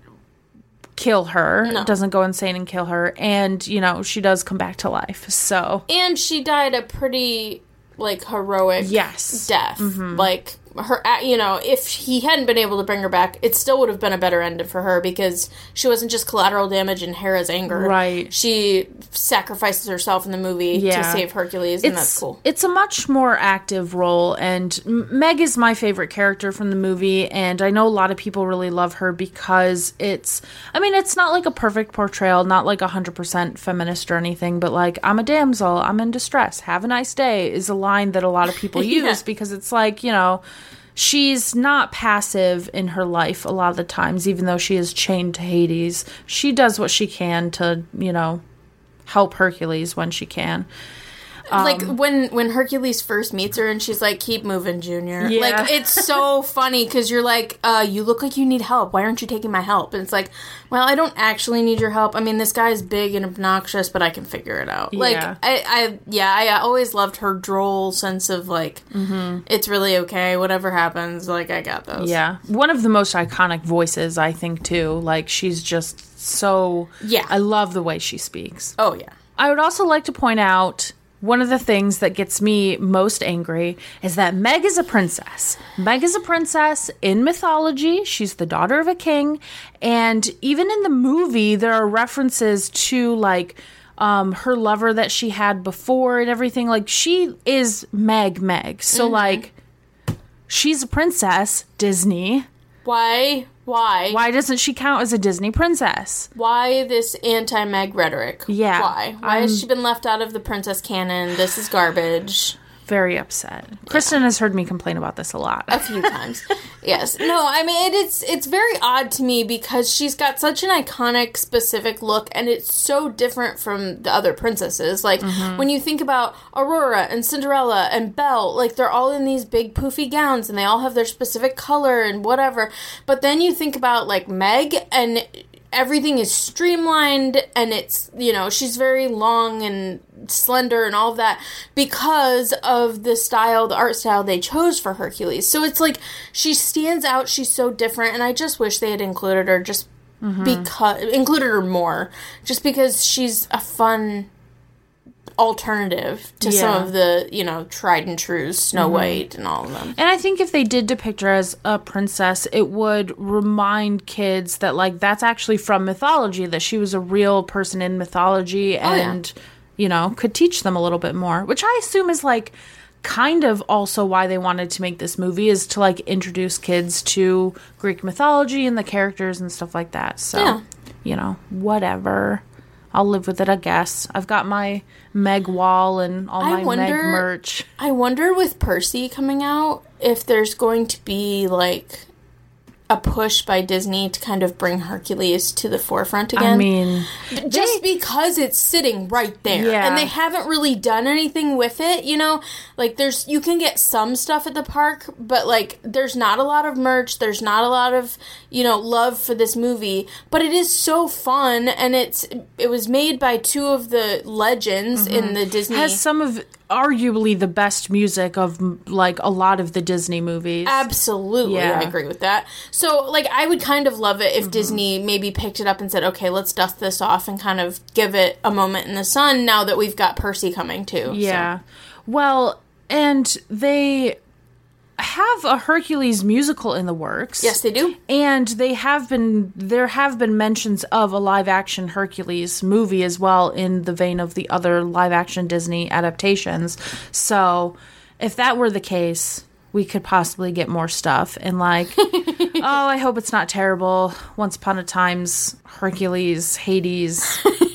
kill her, No. doesn't go insane and kill her, and, you know, she does come back to life, so. And she died a pretty, like, heroic Yes. death. Like, her, you know, if he hadn't been able to bring her back, it still would have been a better end for her because she wasn't just collateral damage in Hera's anger. Right. She sacrifices herself in the movie to Yeah. save Hercules, and that's cool. It's a much more active role, and Meg is my favorite character from the movie, and I know a lot of people really love her because it's not like a perfect portrayal, not like 100% feminist or anything, but like, I'm a damsel, I'm in distress, have a nice day, is a line that a lot of people use Yeah. because it's like, you know, she's not passive in her life a lot of the times, even though she is chained to Hades. She does what she can to, you know, help Hercules when she can. Like, when Hercules first meets her and she's like, keep moving, Junior. Yeah. Like, it's so funny because you're like, you look like you need help. Why aren't you taking my help? And it's like, well, I don't actually need your help. I mean, this guy's big and obnoxious, but I can figure it out. Like, Yeah. I always loved her droll sense of, like, it's really okay. Whatever happens, like, I got this. Yeah. One of the most iconic voices, I think, too. Like, she's just so... Yeah. I love the way she speaks. Oh, yeah. I would also like to point out... One of the things that gets me most angry is that Meg is a princess. Meg is a princess in mythology. She's the daughter of a king. And even in the movie, there are references to, like, her lover that she had before and everything. Like, she is Meg. So, like, she's a princess, Disney. Why? Why doesn't she count as a Disney princess? Why this anti-Meg rhetoric? Yeah. Why has she been left out of the princess canon? This is garbage. very upset. Kristen has heard me complain about this a lot. A few times. Yes. No, I mean, it's very odd to me because she's got such an iconic, specific look, and it's so different from the other princesses. Like, when you think about Aurora and Cinderella and Belle, like, they're all in these big poofy gowns, and they all have their specific color and whatever. But then you think about, like, Meg, and everything is streamlined, and it's, you know, she's very long and slender and all of that because of the style, the art style they chose for Hercules. So it's like, she stands out, she's so different, and I just wish they had included her just because, included her more, just because she's a fun alternative to some of the, you know, tried and true Snow White and all of them. And I think if they did depict her as a princess, it would remind kids that, like, that's actually from mythology, that she was a real person in mythology and, you know, could teach them a little bit more, which I assume is, like, kind of also why they wanted to make this movie, is to, like, introduce kids to Greek mythology and the characters and stuff like that. So, you know, whatever. I'll live with it, I guess. I've got my Meg wall and all my Meg merch. I wonder with Percy coming out if there's going to be, like, a push by Disney to kind of bring Hercules to the forefront again. I mean, just because it's sitting right there. Yeah. And they haven't really done anything with it, you know? Like, you can get some stuff at the park, but, like, there's not a lot of merch. There's not a lot of, you know, love for this movie. But it is so fun, and it was made by two of the legends in the Disney. Has some of arguably the best music of, like, a lot of the Disney movies. Absolutely, I agree with that. So, like, I would kind of love it if Disney maybe picked it up and said, okay, let's dust this off and kind of give it a moment in the sun now that we've got Percy coming too. Yeah. So. Well, and they have a Hercules musical in the works. Yes, they do. And there have been mentions of a live-action Hercules movie as well, in the vein of the other live-action Disney adaptations. So, if that were the case, we could possibly get more stuff. And, like, oh, I hope it's not terrible. Once Upon a Time's Hercules, Hades.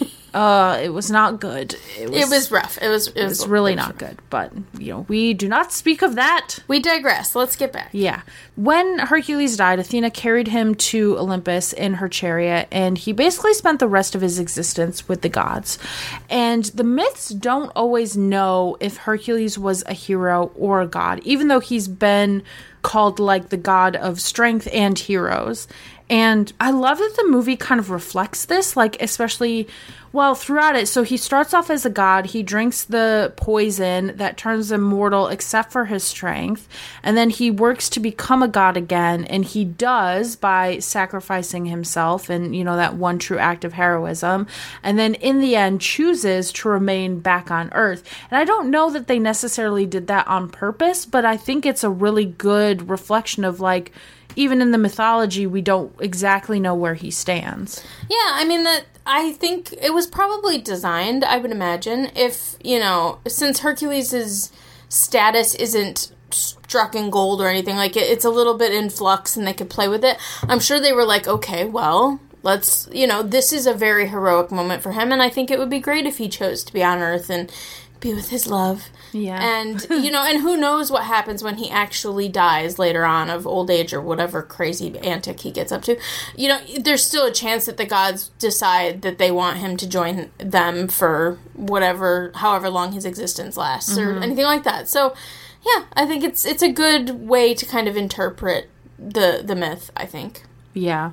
It was not good. It was rough. It was really not good. But, you know, we do not speak of that. We digress. Let's get back. Yeah. When Hercules died, Athena carried him to Olympus in her chariot, and he basically spent the rest of his existence with the gods. And the myths don't always know if Hercules was a hero or a god, even though he's been called, like, the god of strength and heroes. And I love that the movie kind of reflects this, like, especially, well, throughout it. So he starts off as a god. He drinks the poison that turns him mortal except for his strength. And then he works to become a god again. And he does by sacrificing himself and, you know, that one true act of heroism. And then in the end chooses to remain back on Earth. And I don't know that they necessarily did that on purpose, but I think it's a really good reflection of, like, even in the mythology, we don't exactly know where he stands. Yeah, I mean, I think it was probably designed, I would imagine, if, you know, since Hercules' status isn't struck in gold or anything, like, it's a little bit in flux and they could play with it. I'm sure they were like, okay, well, let's, you know, this is a very heroic moment for him, and I think it would be great if he chose to be on Earth and be with his love. Yeah. And, you know, and who knows what happens when he actually dies later on of old age or whatever crazy antic he gets up to. You know, there's still a chance that the gods decide that they want him to join them for however long his existence lasts or anything like that. So, yeah, I think it's a good way to kind of interpret the myth, I think. Yeah.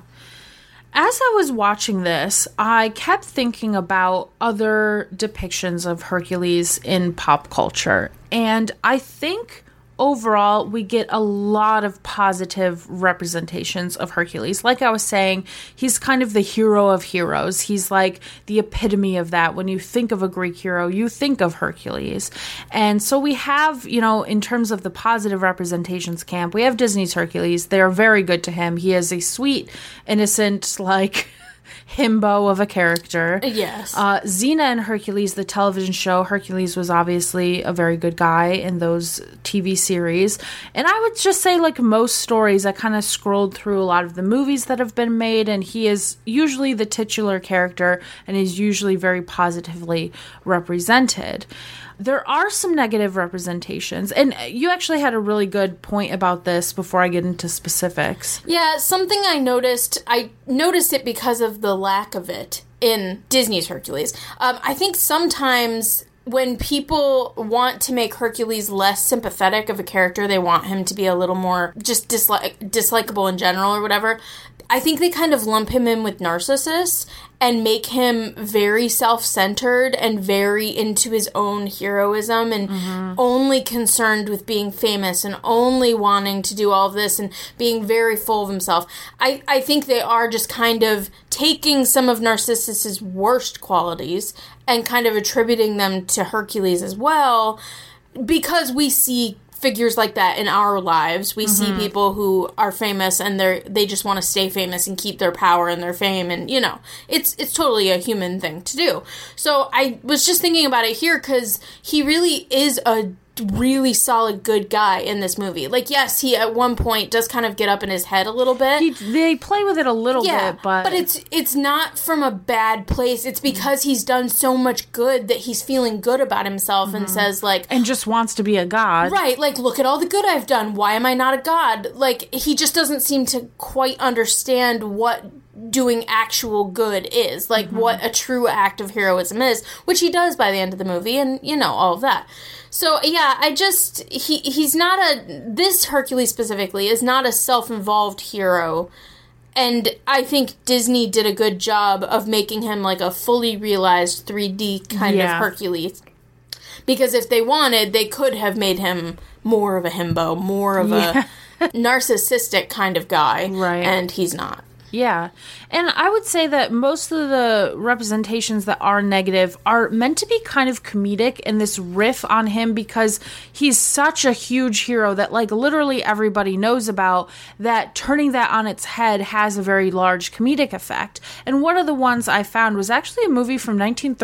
As I was watching this, I kept thinking about other depictions of Hercules in pop culture. And I think overall we get a lot of positive representations of Hercules. Like I was saying, he's kind of the hero of heroes. He's like the epitome of that. When you think of a Greek hero, you think of Hercules. And so we have, you know, in terms of the positive representations camp, we have Disney's Hercules. They're very good to him. He is a sweet, innocent, like, himbo of a character. Yes. Xena and Hercules, the television show, Hercules was obviously a very good guy in those TV series. And I would just say, like most stories, I kind of scrolled through a lot of the movies that have been made, and he is usually the titular character and is usually very positively represented. There are some negative representations, and you actually had a really good point about this before I get into specifics. Yeah, something I noticed it because of the lack of it in Disney's Hercules. I think sometimes when people want to make Hercules less sympathetic of a character, they want him to be a little more just dislikable in general or whatever. I think they kind of lump him in with Narcissus and make him very self-centered and very into his own heroism and only concerned with being famous and only wanting to do all of this and being very full of himself. I think they are just kind of taking some of Narcissus's worst qualities and kind of attributing them to Hercules as well, because we see figures like that in our lives. We see people who are famous and they just want to stay famous and keep their power and their fame, and it's totally a human thing to do. So I was just thinking about it here because he really is a really solid good guy in this movie. Like, yes, he at one point does kind of get up in his head a little bit. They play with it a little bit, but it's not from a bad place. It's because he's done so much good that he's feeling good about himself and says, like, and just wants to be a god. Right, like, look at all the good I've done. Why am I not a god? Like, he just doesn't seem to quite understand what doing actual good is, like what a true act of heroism is, which he does by the end of the movie, and all of that. So yeah, he's not this Hercules specifically is not a self-involved hero, and I think Disney did a good job of making him like a fully realized 3D kind of Hercules. Because if they wanted, they could have made him more of a himbo, more of a narcissistic kind of guy, right? And he's not. Yeah. And I would say that most of the representations that are negative are meant to be kind of comedic, and this riff on him because he's such a huge hero that like literally everybody knows about, that turning that on its head has a very large comedic effect. And one of the ones I found was actually a movie from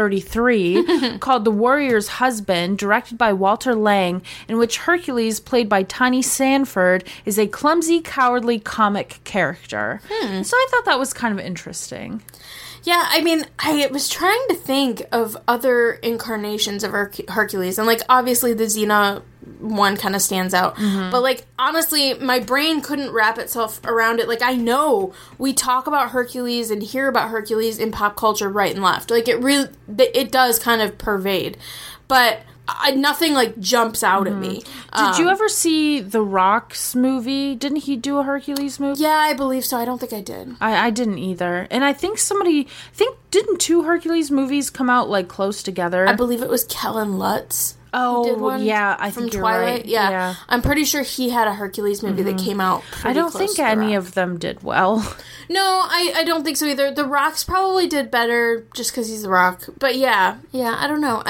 1933 called The Warrior's Husband, directed by Walter Lang, in which Hercules, played by Tiny Sanford, is a clumsy, cowardly comic character. So I thought that was kind of interesting. Yeah, I mean, I was trying to think of other incarnations of Hercules, and, like, obviously the Xena one kind of stands out. But, like, honestly, my brain couldn't wrap itself around it. Like, I know we talk about Hercules and hear about Hercules in pop culture right and left. Like, it does kind of pervade. But nothing, like, jumps out at me. Did you ever see The Rock's movie? Didn't he do a Hercules movie? Yeah, I believe so. I don't think I did. I didn't either. And I think didn't two Hercules movies come out, like, close together? I believe it was Kellen Lutz. Oh, yeah, I think you're Twilight. right. Yeah. I'm pretty sure he had a Hercules movie that came out pretty I don't close think to any of them did well. No, I don't think so either. The Rock's probably did better just because he's The Rock. But yeah, I don't know.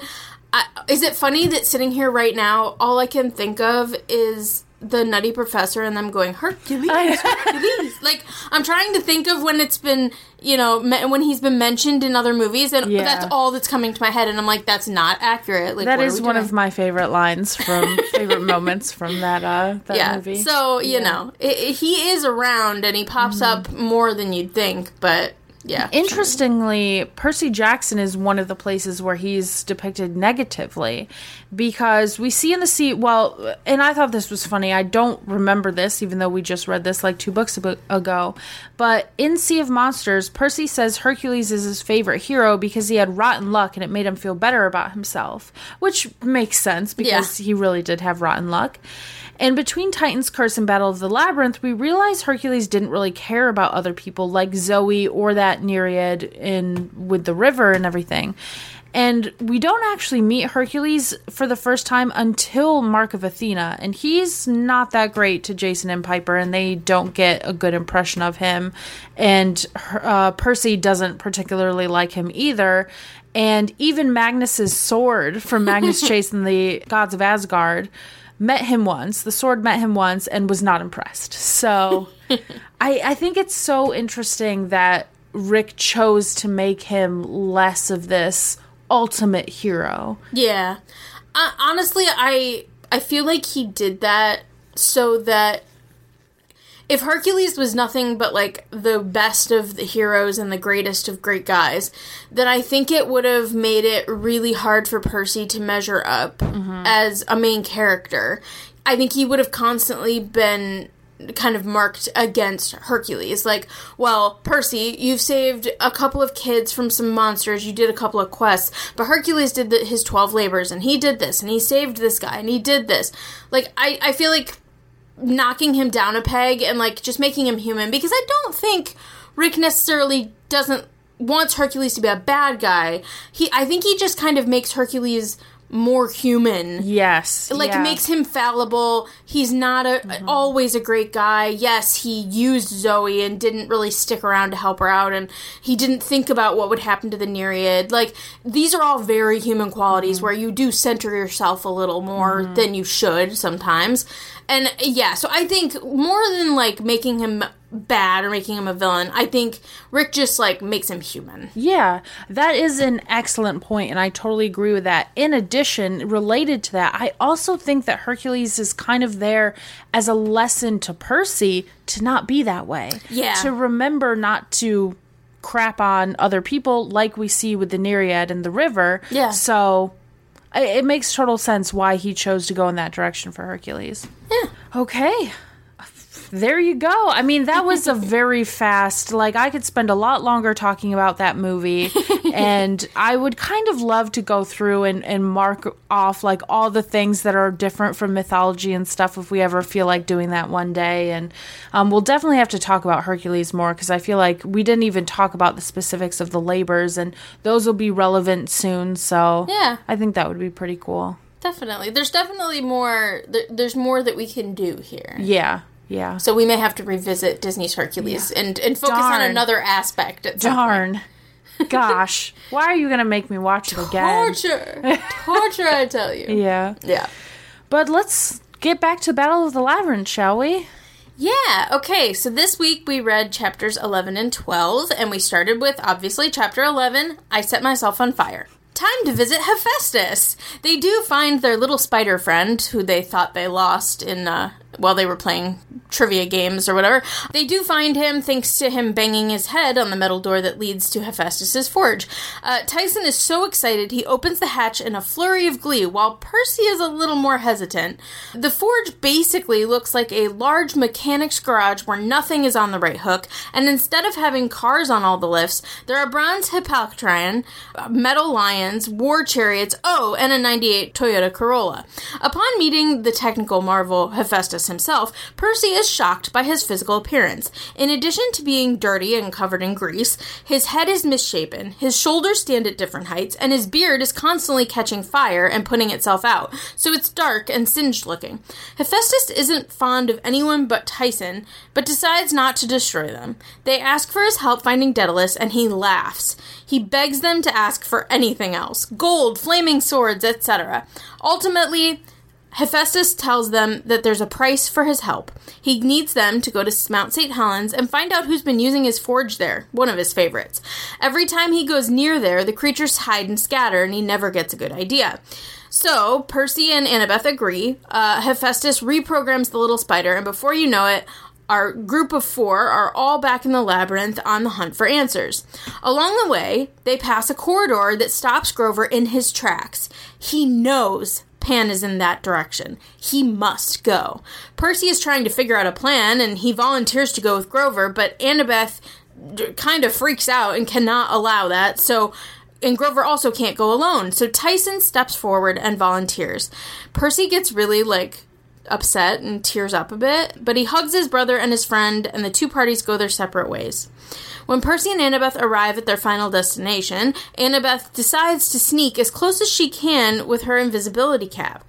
Is it funny that sitting here right now, all I can think of is the Nutty Professor and them going, Hercules, Hercules. Like, I'm trying to think of when it's been, when he's been mentioned in other movies, and that's all that's coming to my head, and I'm like, that's not accurate. Like, that is one of my favorite lines favorite moments from that movie. So, he is around, and he pops up more than you'd think, but... Yeah. Interestingly, Percy Jackson is one of the places where he's depicted negatively, because we see in the sea, and I thought this was funny, I don't remember this, even though we just read this like 2 books ago, but in Sea of Monsters, Percy says Hercules is his favorite hero because he had rotten luck and it made him feel better about himself, which makes sense because he really did have rotten luck. And between Titan's Curse and Battle of the Labyrinth, we realize Hercules didn't really care about other people like Zoe or that Nereid with the river and everything. And we don't actually meet Hercules for the first time until Mark of Athena. And he's not that great to Jason and Piper, and they don't get a good impression of him. And Percy doesn't particularly like him either. And even Magnus's sword from Magnus Chase and the Gods of Asgard the sword met him once and was not impressed. So I think it's so interesting that Rick chose to make him less of this ultimate hero. Yeah. Honestly, I feel like he did that so that if Hercules was nothing but, like, the best of the heroes and the greatest of great guys, then I think it would have made it really hard for Percy to measure up as a main character. I think he would have constantly been kind of marked against Hercules. Like, well, Percy, you've saved a couple of kids from some monsters, you did a couple of quests, but Hercules did his 12 labors, and he did this, and he saved this guy, and he did this. Like, I feel like knocking him down a peg and, like, just making him human, because I don't think Rick necessarily wants Hercules to be a bad guy. I think he just kind of makes Hercules more human. Yes. Like, makes him fallible. He's not always a great guy. Yes, he used Zoe and didn't really stick around to help her out, and he didn't think about what would happen to the Nereid. Like, these are all very human qualities where you do center yourself a little more than you should sometimes. And, yeah, so I think more than, like, making him bad or making him a villain, I think Rick just, like, makes him human. Yeah, that is an excellent point, and I totally agree with that. In addition, related to that, I also think that Hercules is kind of there as a lesson to Percy to not be that way. Yeah. To remember not to crap on other people like we see with the Nereid and the river. Yeah. So it makes total sense why he chose to go in that direction for Hercules. Yeah. Okay. There you go. I mean, that was a very fast, like, I could spend a lot longer talking about that movie, and I would kind of love to go through and mark off, like, all the things that are different from mythology and stuff if we ever feel like doing that one day, and we'll definitely have to talk about Hercules more, because I feel like we didn't even talk about the specifics of the labors, and those will be relevant soon, so yeah. I think that would be pretty cool. Definitely. There's definitely more, there's more that we can do here. Yeah. Yeah. So we may have to revisit Disney's Hercules and focus on another aspect at some point. Gosh. Why are you going to make me watch it again? Torture, I tell you. Yeah. Yeah. But let's get back to Battle of the Labyrinth, shall we? Yeah, okay, so this week we read chapters 11 and 12, and we started with, obviously, chapter 11, I Set Myself on Fire. Time to visit Hephaestus. They do find their little spider friend, who they thought they lost in, while they were playing trivia games or whatever. They do find him thanks to him banging his head on the metal door that leads to Hephaestus's forge. Tyson is so excited he opens the hatch in a flurry of glee, while Percy is a little more hesitant. The forge basically looks like a large mechanic's garage where nothing is on the right hook, and instead of having cars on all the lifts, there are bronze hippocrayon, metal lions, war chariots, and a 98 Toyota Corolla. Upon meeting the technical marvel Hephaestus himself, Percy is shocked by his physical appearance. In addition to being dirty and covered in grease, his head is misshapen, his shoulders stand at different heights, and his beard is constantly catching fire and putting itself out, so it's dark and singed looking. Hephaestus isn't fond of anyone but Tyson, but decides not to destroy them. They ask for his help finding Daedalus, and he laughs. He begs them to ask for anything else, gold, flaming swords, etc. Ultimately, Hephaestus tells them that there's a price for his help. He needs them to go to Mount St. Helens and find out who's been using his forge there, one of his favorites. Every time he goes near there, the creatures hide and scatter, and he never gets a good idea. So, Percy and Annabeth agree. Hephaestus reprograms the little spider, and before you know it, our group of 4 are all back in the labyrinth on the hunt for answers. Along the way, they pass a corridor that stops Grover in his tracks. He knows Pan is in that direction. He must go. Percy is trying to figure out a plan, and he volunteers to go with Grover, but Annabeth kind of freaks out and cannot allow that, and Grover also can't go alone, so Tyson steps forward and volunteers. Percy gets really, upset and tears up a bit, but he hugs his brother and his friend, and the two parties go their separate ways. When Percy and Annabeth arrive at their final destination, Annabeth decides to sneak as close as she can with her invisibility cap.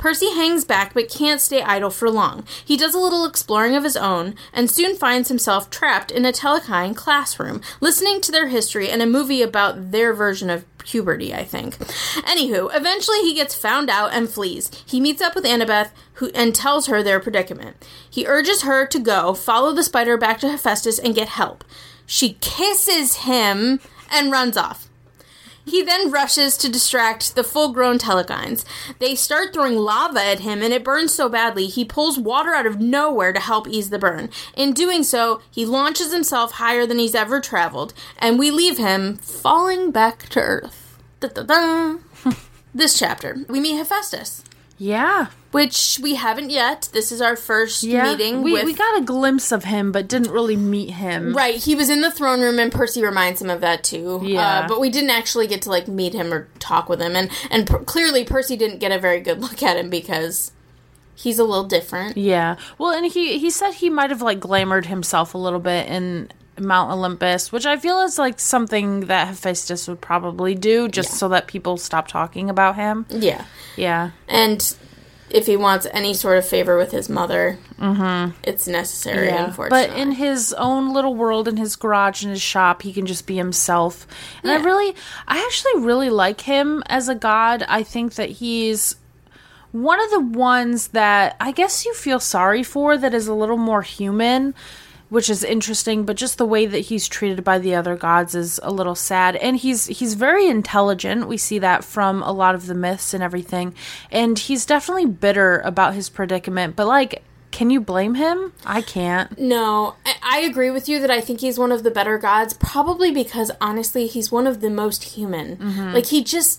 Percy hangs back but can't stay idle for long. He does a little exploring of his own and soon finds himself trapped in a Telechine classroom, listening to their history and a movie about their version of puberty, I think. Anywho, eventually he gets found out and flees. He meets up with Annabeth and tells her their predicament. He urges her to go, follow the spider back to Hephaestus and get help. She kisses him and runs off. He then rushes to distract the full-grown Telechines. They start throwing lava at him, and it burns so badly, he pulls water out of nowhere to help ease the burn. In doing so, he launches himself higher than he's ever traveled, and we leave him falling back to Earth. Da-da-da. This chapter, we meet Hephaestus. Yeah. Which we haven't yet. This is our first meeting with... We got a glimpse of him, but didn't really meet him. Right. He was in the throne room, and Percy reminds him of that, too. Yeah. But we didn't actually get to, like, meet him or talk with him. And clearly, Percy didn't get a very good look at him because he's a little different. Yeah. Well, and he said he might have, like, glamored himself a little bit in Mount Olympus, which I feel is, like, something that Hephaestus would probably do just so that people stop talking about him. Yeah. Yeah. And if he wants any sort of favor with his mother, it's necessary, unfortunately. But in his own little world, in his garage, in his shop, he can just be himself. And I actually really like him as a god. I think that he's one of the ones that I guess you feel sorry for, that is a little more human, which is interesting, but just the way that he's treated by the other gods is a little sad. And he's very intelligent. We see that from a lot of the myths and everything. And he's definitely bitter about his predicament. But, like, can you blame him? I can't. No, I agree with you that I think he's one of the better gods, probably because, honestly, he's one of the most human. Like,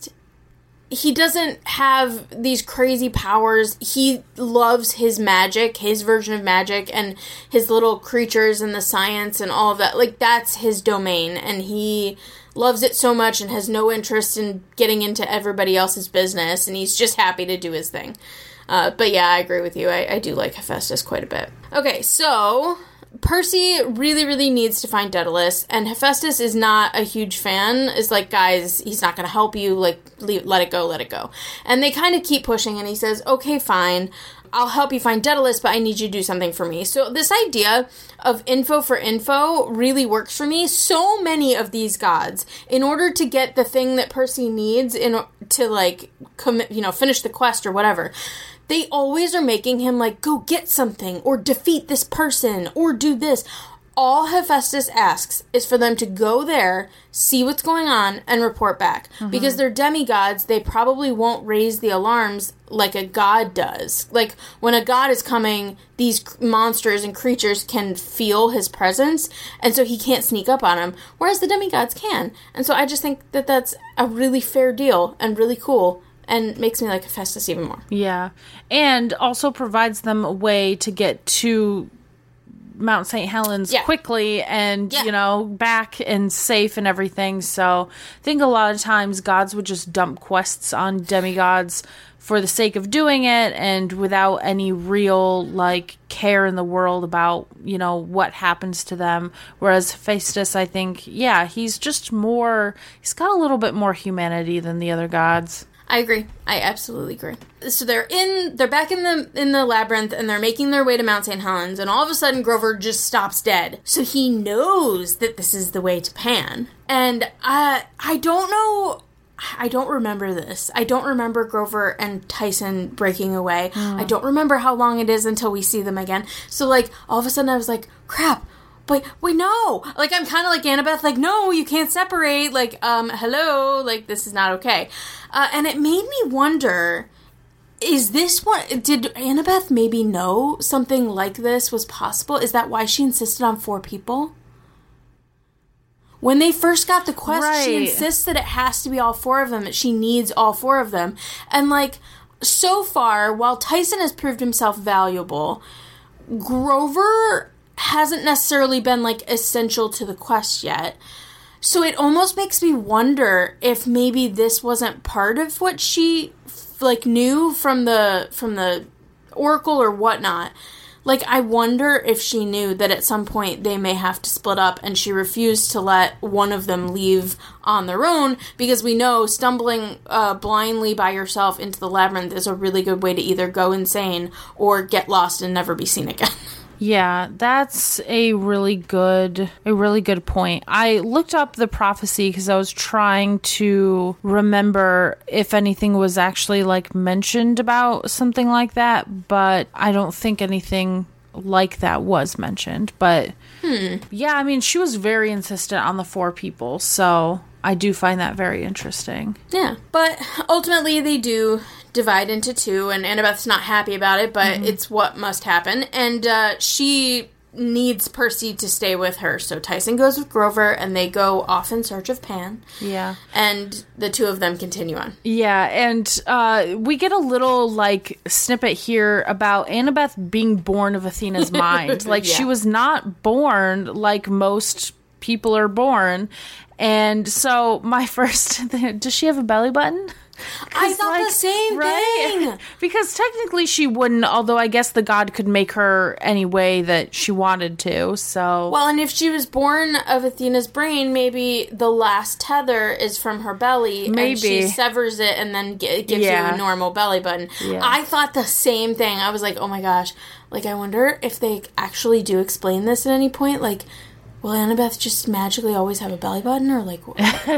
he doesn't have these crazy powers. He loves his magic, his version of magic, and his little creatures and the science and all of that. Like, that's his domain, and he loves it so much and has no interest in getting into everybody else's business, and he's just happy to do his thing. But yeah, I agree with you. I do like Hephaestus quite a bit. Okay, so Percy really, really needs to find Daedalus, and Hephaestus is not a huge fan. Is like, guys, he's not going to help you. Like, let it go. And they kind of keep pushing, and he says, okay, fine, I'll help you find Daedalus, but I need you to do something for me. So this idea of info for info really works for me. So many of these gods, in order to get the thing that Percy needs to, like, finish the quest or whatever, they always are making him, like, go get something, or defeat this person, or do this. All Hephaestus asks is for them to go there, see what's going on, and report back. Because they're demigods, they probably won't raise the alarms like a god does. Like, when a god is coming, these monsters and creatures can feel his presence, and so he can't sneak up on them, whereas the demigods can. And so I just think that that's a really fair deal, and really cool, and makes me like Hephaestus even more. Yeah. And also provides them a way to get to Mount St. Helens quickly and, back and safe and everything. So I think a lot of times gods would just dump quests on demigods for the sake of doing it and without any real, like, care in the world about, what happens to them. Whereas Hephaestus, I think, he's just more, he's got a little bit more humanity than the other gods. I agree. I absolutely agree. So they're back in the labyrinth, and they're making their way to Mount St. Helens, and all of a sudden Grover just stops dead. So he knows that this is the way to Pan. And I don't know, I don't remember this. I don't remember Grover and Tyson breaking away. I don't remember how long it is until we see them again. So, like, all of a sudden I was like, crap. Wait, no! Like, I'm kind of like Annabeth, like, no, you can't separate, like, hello, like, this is not okay. And it made me wonder, is this what, did Annabeth maybe know something like this was possible? Is that why she insisted on 4 people? When they first got the quest, she insists that it has to be all 4 of them, that she needs all 4 of them. And, like, so far, while Tyson has proved himself valuable, Grover hasn't necessarily been, like, essential to the quest yet. So it almost makes me wonder if maybe this wasn't part of what she, like, knew from the Oracle or whatnot. Like, I wonder if she knew that at some point they may have to split up, and she refused to let one of them leave on their own, because we know stumbling blindly by yourself into the labyrinth is a really good way to either go insane or get lost and never be seen again. Yeah, that's a really good point. I looked up the prophecy because I was trying to remember if anything was actually like mentioned about something like that, but I don't think anything like that was mentioned. But yeah, I mean, she was very insistent on the 4 people, so I do find that very interesting. Yeah, but ultimately they do divide into 2, and Annabeth's not happy about it, but it's what must happen, and she needs Percy to stay with her, so Tyson goes with Grover, and they go off in search of Pan. Yeah. And the 2 of them continue on. Yeah, and we get a little, like, snippet here about Annabeth being born of Athena's mind. Like, she was not born like most people are born, and so my first thing, does she have a belly button? I thought the same thing. Because technically she wouldn't, although I guess the god could make her any way that she wanted to, so... Well, and if she was born of Athena's brain, maybe the last tether is from her belly, maybe. And she severs it and then gives you a normal belly button. Yeah. I thought the same thing. I was like, oh my gosh. Like, I wonder if they actually do explain this at any point, like... Will Annabeth just magically always have a belly button, or like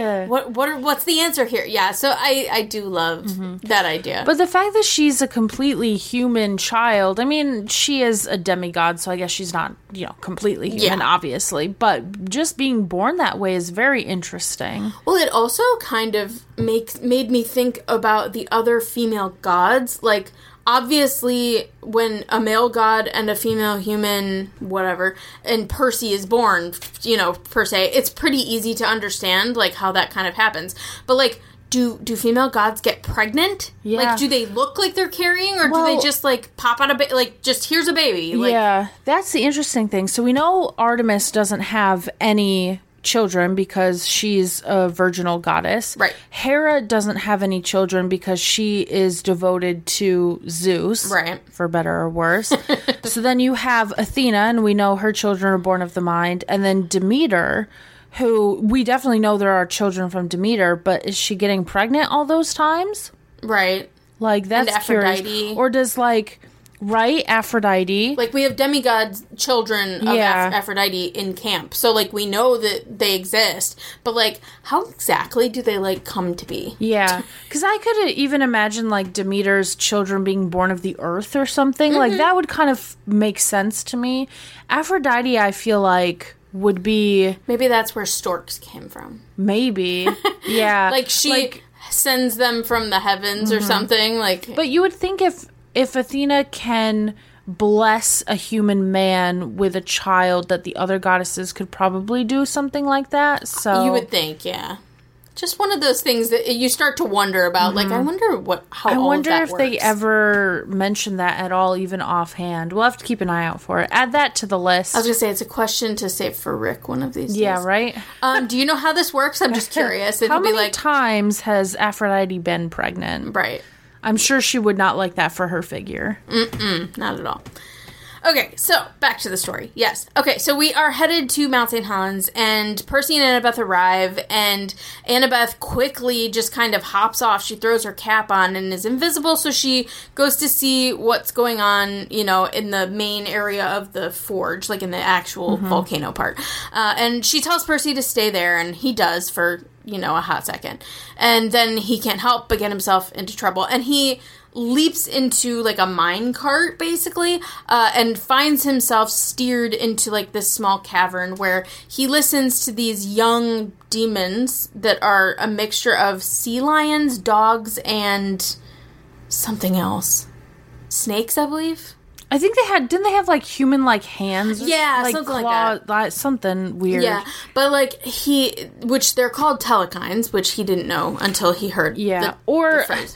what's the answer here? Yeah, so I do love that idea. But the fact that she's a completely human child, I mean, she is a demigod, so I guess she's not, completely human, obviously. But just being born that way is very interesting. Well, it also kind of made me think about the other female gods, like. Obviously, when a male god and a female human, whatever, and Percy is born, per se, it's pretty easy to understand, like, how that kind of happens. But, like, do female gods get pregnant? Yeah. Like, do they look like they're carrying, or do they just, like, pop out a like, just, here's a baby? Like, yeah, that's the interesting thing. So we know Artemis doesn't have any children because she's a virginal goddess. Right. Hera doesn't have any children because she is devoted to Zeus. Right. For better or worse. So then you have Athena, and we know her children are born of the mind. And then Demeter, who we definitely know there are children from Demeter, but is she getting pregnant all those times? Right. Like, that's curious. Or does, like... Right, Aphrodite. Like, we have demigod children of Aphrodite in camp. So, like, we know that they exist. But, like, how exactly do they, like, come to be? Yeah. Because I could even imagine, like, Demeter's children being born of the earth or something. Like, that would kind of make sense to me. Aphrodite, I feel like, would be... Maybe that's where storks came from. Maybe. Yeah. Like, she sends them from the heavens or something. Like, but you would think if Athena can bless a human man with a child, that the other goddesses could probably do something like that. So you would think, yeah. Just one of those things that you start to wonder about. Like, I wonder how all of that works. They ever mention that at all, even offhand. We'll have to keep an eye out for it. Add that to the list. I was going to say, it's a question to save for Rick one of these days. Yeah, right? Do you know how this works? I'm just curious. How many times has Aphrodite been pregnant? Right. I'm sure she would not like that for her figure. Not at all. Okay, so back to the story. Yes. Okay, so we are headed to Mount St. Helens, and Percy and Annabeth arrive, and Annabeth quickly just kind of hops off. She throws her cap on and is invisible, so she goes to see what's going on, in the main area of the forge, like in the actual volcano part. And she tells Percy to stay there, and he does for, a hot second. And then he can't help but get himself into trouble. And he leaps into, like, a mine cart, basically, and finds himself steered into, like, this small cavern where he listens to these young demons that are a mixture of sea lions, dogs, and something else. Snakes, I believe? I think didn't they have, like, human-like hands? Yeah, like something like that. Something weird. Yeah, but, like, which they're called telekines, which he didn't know until he heard the phrase.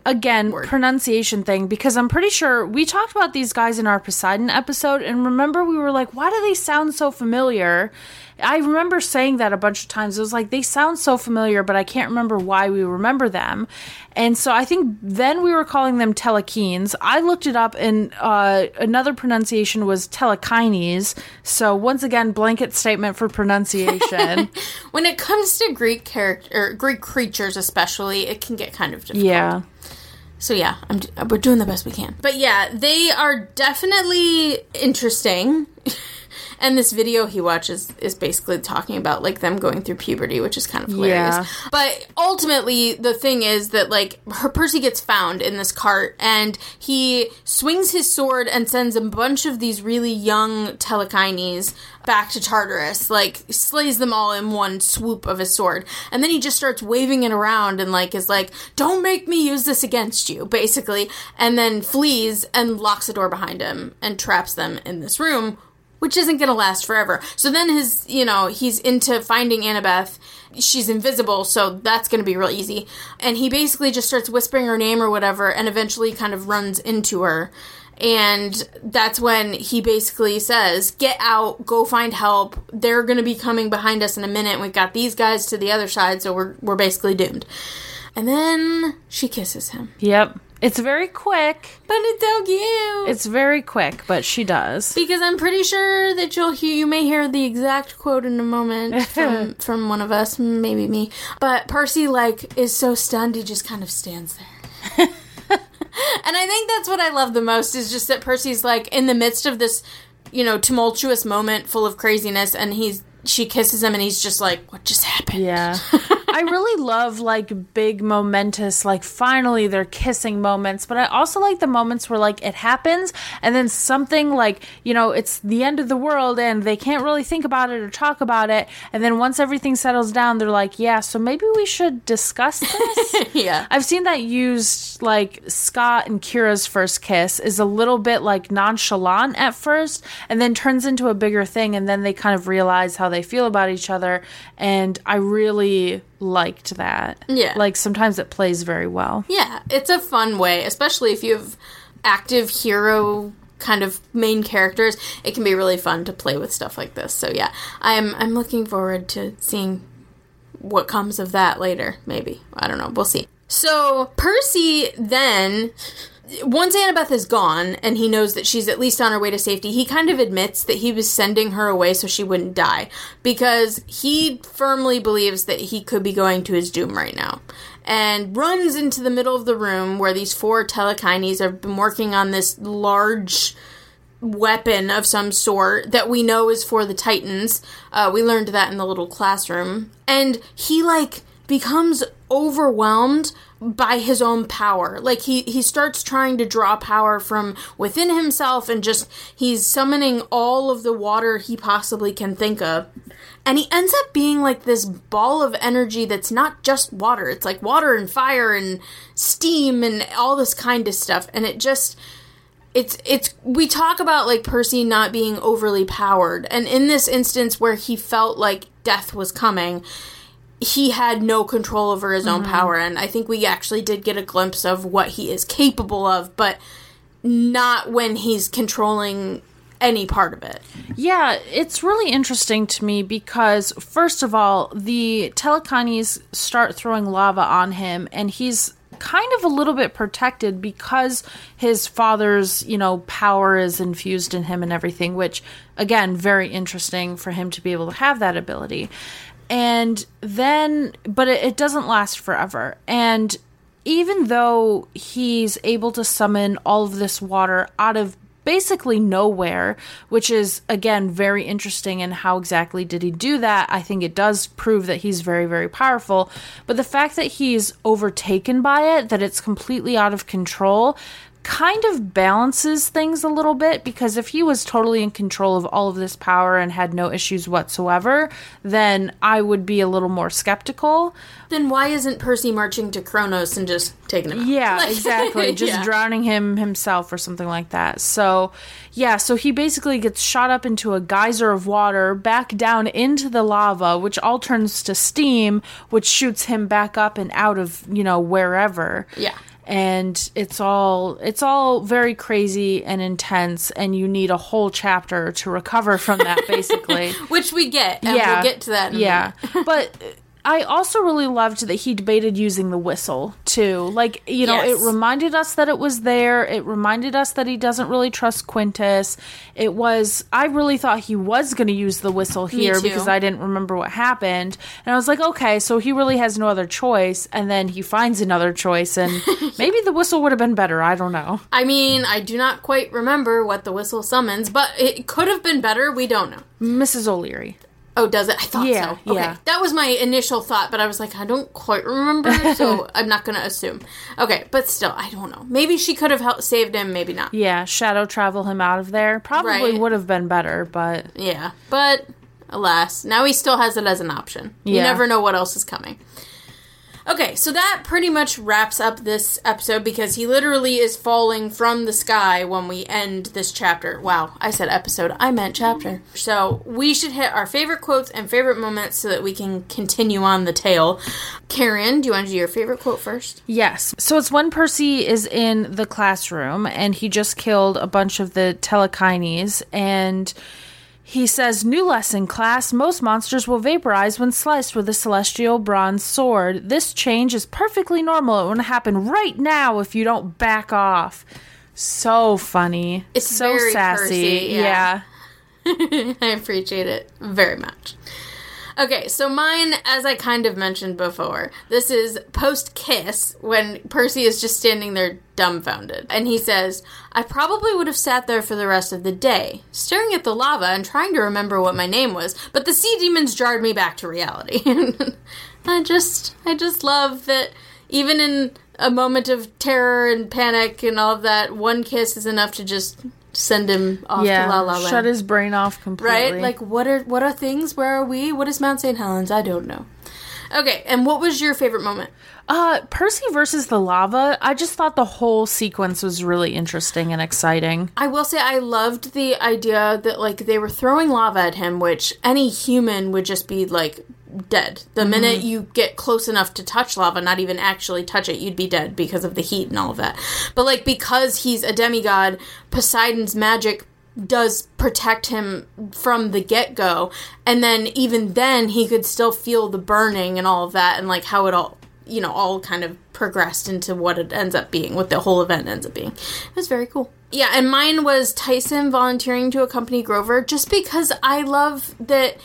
Pronunciation thing, because I'm pretty sure we talked about these guys in our Poseidon episode, and remember we were like, why do they sound so familiar? I remember saying that a bunch of times. It was like, they sound so familiar, but I can't remember why we remember them. And so I think then we were calling them telekines. I looked it up, and another pronunciation was telekines. So once again, blanket statement for pronunciation. When it comes to Greek creatures especially, it can get kind of difficult. Yeah. So yeah, we're doing the best we can. But yeah, they are definitely interesting. And this video he watches is basically talking about, like, them going through puberty, which is kind of hilarious. Yeah. But ultimately, the thing is that, like, Percy gets found in this cart, and he swings his sword and sends a bunch of these really young telekines back to Tartarus, like, slays them all in one swoop of his sword. And then he just starts waving it around and, like, is like, don't make me use this against you, basically. And then flees and locks the door behind him and traps them in this room, which isn't going to last forever. So then he's into finding Annabeth. She's invisible, so that's going to be real easy. And he basically just starts whispering her name or whatever, and eventually kind of runs into her. And that's when he basically says, get out, go find help. They're going to be coming behind us in a minute. We've got these guys to the other side, so we're basically doomed. And then she kisses him. Yep. It's very quick. But it's so cute. It's very quick, but she does. Because I'm pretty sure that you may hear the exact quote in a moment from one of us, maybe me. But Percy, like, is so stunned, he just kind of stands there. And I think that's what I love the most, is just that Percy's, like, in the midst of this, tumultuous moment full of craziness, and she kisses him, and he's just like, what just happened? Yeah. I really love, like, big, momentous, like, finally they're kissing moments, but I also like the moments where, like, it happens, and then something, like, it's the end of the world, and they can't really think about it or talk about it, and then once everything settles down, they're like, yeah, so maybe we should discuss this? Yeah. I've seen that used, like, Scott and Kira's first kiss is a little bit, like, nonchalant at first, and then turns into a bigger thing, and then they kind of realize how they feel about each other, and I really liked that. Yeah. Like, sometimes it plays very well. Yeah, it's a fun way, especially if you have active hero kind of main characters. It can be really fun to play with stuff like this. So yeah, I'm looking forward to seeing what comes of that later, maybe. I don't know. We'll see. So Percy then, once Annabeth is gone and he knows that she's at least on her way to safety, he kind of admits that he was sending her away so she wouldn't die, because he firmly believes that he could be going to his doom right now, and runs into the middle of the room where these 4 telekines have been working on this large weapon of some sort that we know is for the Titans. We learned that in the little classroom. And he, like, becomes overwhelmed by his own power. Like, he starts trying to draw power from within himself, and just, he's summoning all of the water he possibly can think of. And he ends up being like this ball of energy that's not just water. It's like water and fire and steam and all this kind of stuff. And it just, we talk about, like, Percy not being overly powered. And in this instance where he felt like death was coming, he had no control over his own power, and I think we actually did get a glimpse of what he is capable of, but not when he's controlling any part of it. Yeah, it's really interesting to me because, first of all, the telekines start throwing lava on him, and he's kind of a little bit protected because his father's, power is infused in him and everything, which, again, very interesting for him to be able to have that ability. And then, but it doesn't last forever. And even though he's able to summon all of this water out of basically nowhere, which is, again, very interesting, and how exactly did he do that? I think it does prove that he's very, very powerful. But the fact that he's overtaken by it, that it's completely out of control, kind of balances things a little bit, because if he was totally in control of all of this power and had no issues whatsoever, then I would be a little more skeptical. Then why isn't Percy marching to Kronos and just taking him out? Yeah, exactly. Just drowning him himself or something like that. So, yeah, so he basically gets shot up into a geyser of water, back down into the lava, which all turns to steam, which shoots him back up and out of, wherever. Yeah. and it's all very crazy and intense, and you need a whole chapter to recover from that, basically. Which we get, and we'll get to that in a minute. But I also really loved that he debated using the whistle, too. Like, you know, It reminded us that it was there. It reminded us that he doesn't really trust Quintus. I really thought he was going to use the whistle here because I didn't remember what happened. And I was like, okay, so he really has no other choice. And then he finds another choice, and maybe the whistle would have been better. I don't know. I mean, I do not quite remember what the whistle summons, but it could have been better. We don't know. Mrs. O'Leary. Oh, does it? I thought so. Okay. Yeah. That was my initial thought, but I was like, I don't quite remember, so I'm not going to assume. Okay, but still, I don't know. Maybe she could have saved him, maybe not. Yeah, shadow travel him out of there. Probably would have been better, but... Yeah, but alas, now he still has it as an option. Yeah. You never know what else is coming. Okay, so that pretty much wraps up this episode because he literally is falling from the sky when we end this chapter. Wow, I said episode, I meant chapter. So we should hit our favorite quotes and favorite moments so that we can continue on the tale. Karen, do you want to do your favorite quote first? Yes. So it's when Percy is in the classroom and he just killed a bunch of the Telekines, and he says, "New lesson, class. Most monsters will vaporize when sliced with a celestial bronze sword. This change is perfectly normal. It will happen right now if you don't back off." So funny. It's so very sassy. Percy, Yeah. I appreciate it very much. Okay, so mine, as I kind of mentioned before, this is post-kiss when Percy is just standing there dumbfounded. And he says, "I probably would have sat there for the rest of the day, staring at the lava and trying to remember what my name was, but the sea demons jarred me back to reality." I just love that even in a moment of terror and panic and all of that, one kiss is enough to just send him off to La La Land. Shut his brain off completely. Right? Like, what are things? Where are we? What is Mount St. Helens? I don't know. Okay, and what was your favorite moment? Percy versus the lava. I just thought the whole sequence was really interesting and exciting. I will say I loved the idea that, like, they were throwing lava at him, which any human would just be, like, dead. The minute you get close enough to touch lava, not even actually touch it, you'd be dead because of the heat and all of that. But, like, because he's a demigod, Poseidon's magic does protect him from the get-go, and then even then he could still feel the burning and all of that, and like how it all, you know, all kind of progressed into what it ends up being, what the whole event ends up being. It was very cool. Yeah, and mine was Tyson volunteering to accompany Grover, just because I love that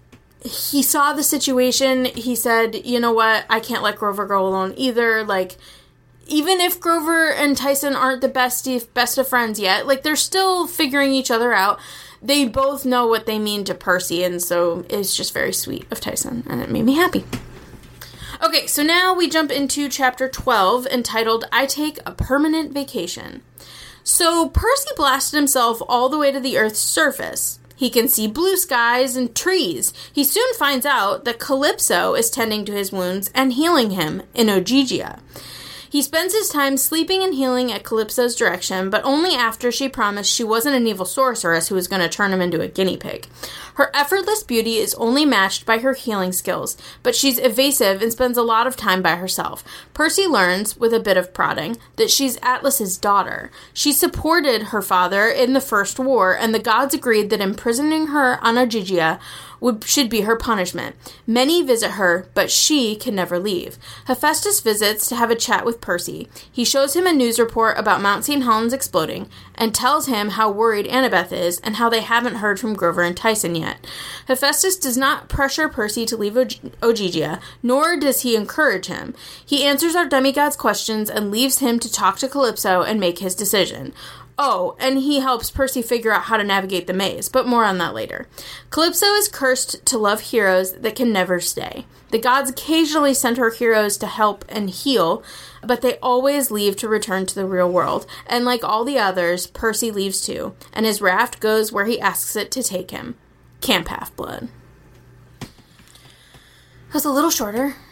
he saw the situation. He said, you know what, I can't let Grover go alone either. Like, even if Grover and Tyson aren't the best of friends yet, like, they're still figuring each other out. They both know what they mean to Percy, and so it's just very sweet of Tyson, and it made me happy. Okay, so now we jump into chapter 12, entitled, "I Take a Permanent Vacation." So Percy blasted himself all the way to the Earth's surface. He can see blue skies and trees. He soon finds out that Calypso is tending to his wounds and healing him in Ogygia. He spends his time sleeping and healing at Calypso's direction, but only after she promised she wasn't an evil sorceress who was going to turn him into a guinea pig. Her effortless beauty is only matched by her healing skills, but she's evasive and spends a lot of time by herself. Percy learns, with a bit of prodding, that she's Atlas's daughter. She supported her father in the First War, and the gods agreed that imprisoning her on Ogygia should be her punishment. Many visit her, but she can never leave. Hephaestus visits to have a chat with Percy. He shows him a news report about Mount St. Helens exploding, and tells him how worried Annabeth is, and how they haven't heard from Grover and Tyson yet. Hephaestus does not pressure Percy to leave Ogygia, nor does he encourage him. He answers our demigod's questions and leaves him to talk to Calypso and make his decision. Oh, and he helps Percy figure out how to navigate the maze, but more on that later. Calypso is cursed to love heroes that can never stay. The gods occasionally send her heroes to help and heal, but they always leave to return to the real world. And like all the others, Percy leaves too, and his raft goes where he asks it to take him. Camp Half-Blood. It was a little shorter.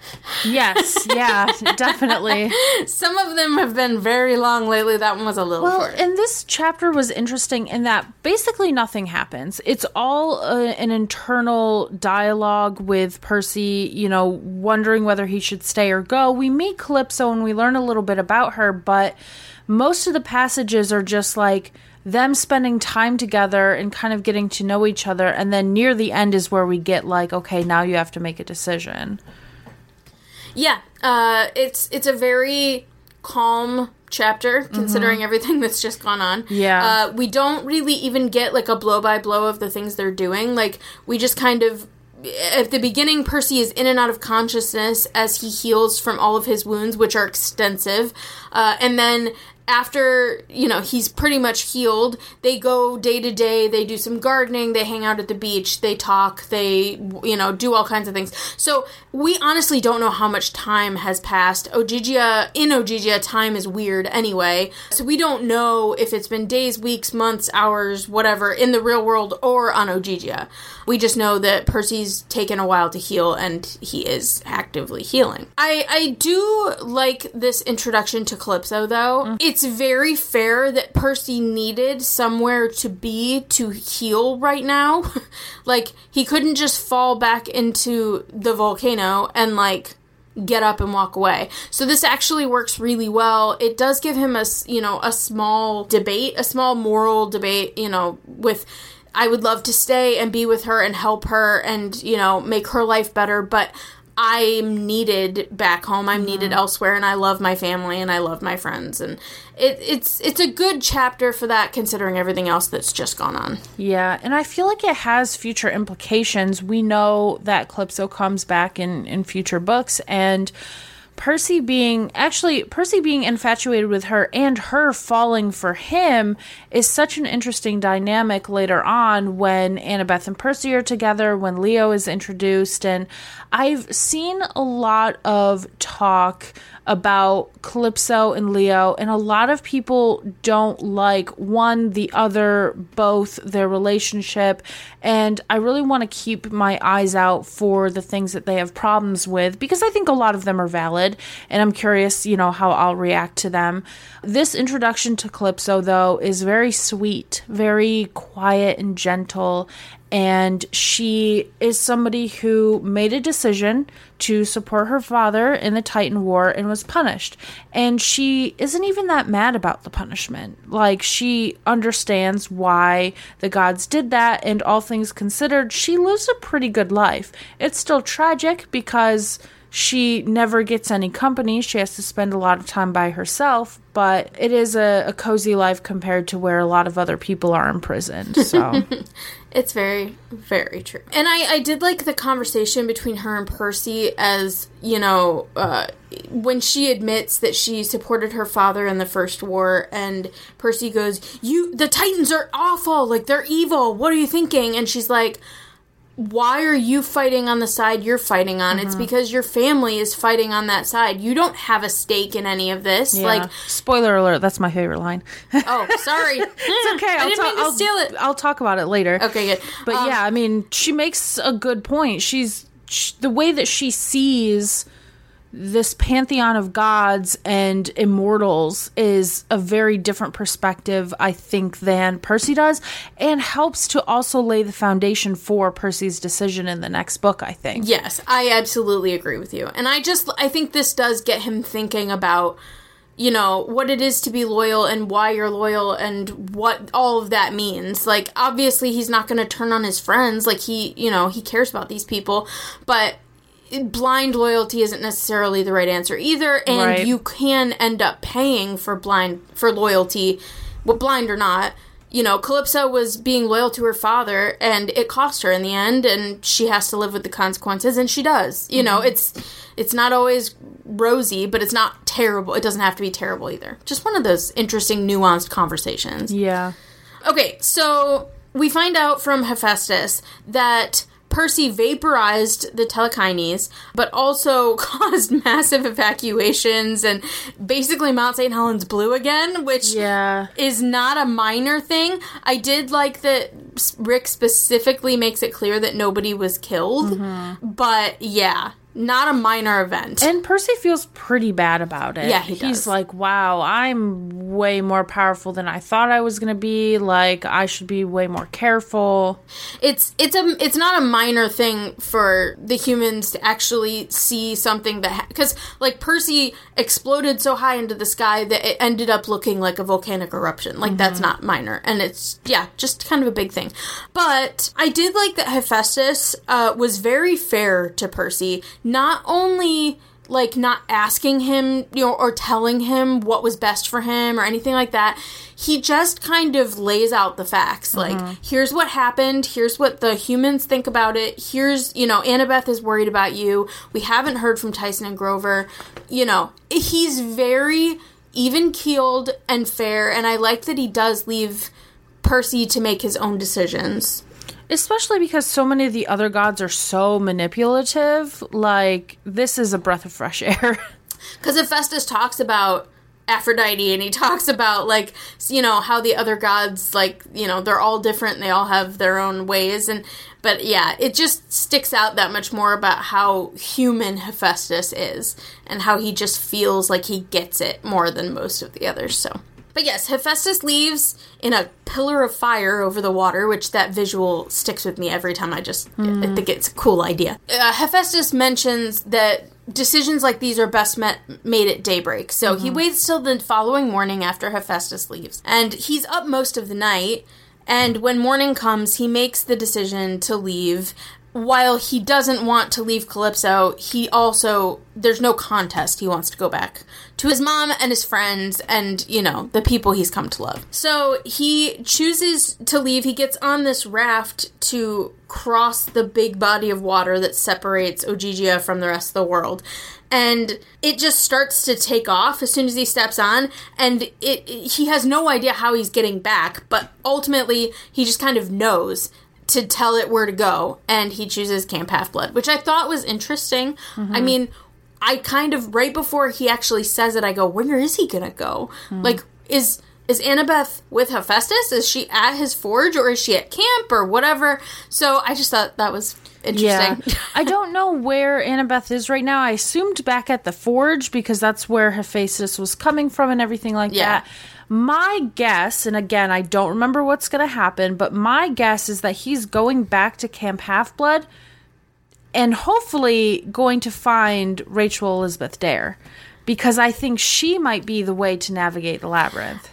Yes, yeah, definitely. Some of them have been very long lately. That one was a little short. And this chapter was interesting in that basically nothing happens. It's all an internal dialogue with Percy, you know, wondering whether he should stay or go. We meet Calypso and we learn a little bit about her, but most of the passages are just like them spending time together and kind of getting to know each other. And then near the end is where we get like, okay, now you have to make a decision. Yeah, it's a very calm chapter, considering everything that's just gone on. Yeah. We don't really even get, like, a blow-by-blow of the things they're doing. Like, we just kind of... At the beginning, Percy is in and out of consciousness as he heals from all of his wounds, which are extensive. And then... After, you know, he's pretty much healed, they go day to day, they do some gardening, they hang out at the beach, they talk, they, you know, do all kinds of things. So, we honestly don't know how much time has passed. In Ogygia, time is weird anyway. So, we don't know if it's been days, weeks, months, hours, whatever, in the real world or on Ogygia. We just know that Percy's taken a while to heal, and he is actively healing. I do like this introduction to Calypso, though. It's very fair that Percy needed somewhere to be to heal right now. Like, he couldn't just fall back into the volcano and, like, get up and walk away. So this actually works really well. It does give him a small debate, a small moral debate, you know, with... I would love to stay and be with her and help her and, you know, make her life better, but I'm needed back home. I'm needed elsewhere, and I love my family and I love my friends. And it's a good chapter for that, considering everything else that's just gone on. Yeah, and I feel like it has future implications. We know that Calypso comes back in future books, and Percy being infatuated with her and her falling for him is such an interesting dynamic later on when Annabeth and Percy are together, when Leo is introduced. And I've seen a lot of talk about Calypso and Leo, and a lot of people don't like one, the other, both, their relationship, and I really want to keep my eyes out for the things that they have problems with, because I think a lot of them are valid, and I'm curious, you know, how I'll react to them. This introduction to Calypso, though, is very sweet, very quiet and gentle, and she is somebody who made a decision to support her father in the Titan War and was punished. And she isn't even that mad about the punishment. Like, she understands why the gods did that, and all things considered, she lives a pretty good life. It's still tragic because she never gets any company. She has to spend a lot of time by herself, but it is a cozy life compared to where a lot of other people are imprisoned, so... It's very, very true. And I did like the conversation between her and Percy as, you know, when she admits that she supported her father in the First War, and Percy goes, the Titans are awful, like, they're evil, what are you thinking? And she's like, why are you fighting on the side you're fighting on? It's because your family is fighting on that side. You don't have a stake in any of this. Yeah. Like, spoiler alert, that's my favorite line. Oh, sorry. It's okay. I didn't mean to steal it. I'll talk about it later. Okay, good. But yeah, I mean, she makes a good point. The way that she sees this pantheon of gods and immortals is a very different perspective, I think, than Percy does, and helps to also lay the foundation for Percy's decision in the next book, I think. Yes, I absolutely agree with you. And I think this does get him thinking about, you know, what it is to be loyal and why you're loyal and what all of that means. Like, obviously he's not going to turn on his friends. Like, he cares about these people, but blind loyalty isn't necessarily the right answer either, and you can end up paying for loyalty, blind or not. You know, Calypso was being loyal to her father, and it cost her in the end, and she has to live with the consequences, and she does. You know, it's not always rosy, but it's not terrible. It doesn't have to be terrible either. Just one of those interesting, nuanced conversations. Yeah. Okay, so we find out from Hephaestus that Percy vaporized the Telekines, but also caused massive evacuations, and basically Mount St. Helens blew again, which is not a minor thing. I did like that Rick specifically makes it clear that nobody was killed, but yeah, not a minor event. And Percy feels pretty bad about it. Yeah, he does. He's like, wow, I'm way more powerful than I thought I was going to be. Like, I should be way more careful. It's not a minor thing for the humans to actually see something that... Because, like, Percy exploded so high into the sky that it ended up looking like a volcanic eruption. Like, that's not minor. And it's, just kind of a big thing. But I did like that Hephaestus was very fair to Percy. Not only, like, not asking him, or telling him what was best for him or anything like that. He just kind of lays out the facts. Like, here's what happened. Here's what the humans think about it. Here's, Annabeth is worried about you. We haven't heard from Tyson and Grover. He's very even-keeled and fair, and I like that he does leave Percy to make his own decisions. Especially because so many of the other gods are so manipulative. Like, this is a breath of fresh air. Because Hephaestus talks about Aphrodite, and he talks about, like, how the other gods, like, they're all different, and they all have their own ways, but yeah, it just sticks out that much more about how human Hephaestus is, and how he just feels like he gets it more than most of the others, so... But yes, Hephaestus leaves in a pillar of fire over the water, which that visual sticks with me every time. I think it's a cool idea. Hephaestus mentions that decisions like these are best made at daybreak. So he waits till the following morning after Hephaestus leaves. And he's up most of the night. And when morning comes, he makes the decision to leave. While he doesn't want to leave Calypso, there's no contest. He wants to go back to his mom and his friends and, the people he's come to love. So he chooses to leave. He gets on this raft to cross the big body of water that separates Ogygia from the rest of the world. And it just starts to take off as soon as he steps on, and he has no idea how he's getting back, but ultimately he just kind of knows to tell it where to go, and he chooses Camp Half-Blood, which I thought was interesting. I mean, I kind of, right before he actually says it, I go, where is he gonna go? Like, is Annabeth with Hephaestus? Is she at his forge, or is she at camp, or whatever? So I just thought that was interesting. Yeah. I don't know where Annabeth is right now. I assumed back at the forge, because that's where Hephaestus was coming from and everything like that. My guess, and again, I don't remember what's going to happen, but my guess is that he's going back to Camp Half-Blood and hopefully going to find Rachel Elizabeth Dare, because I think she might be the way to navigate the labyrinth.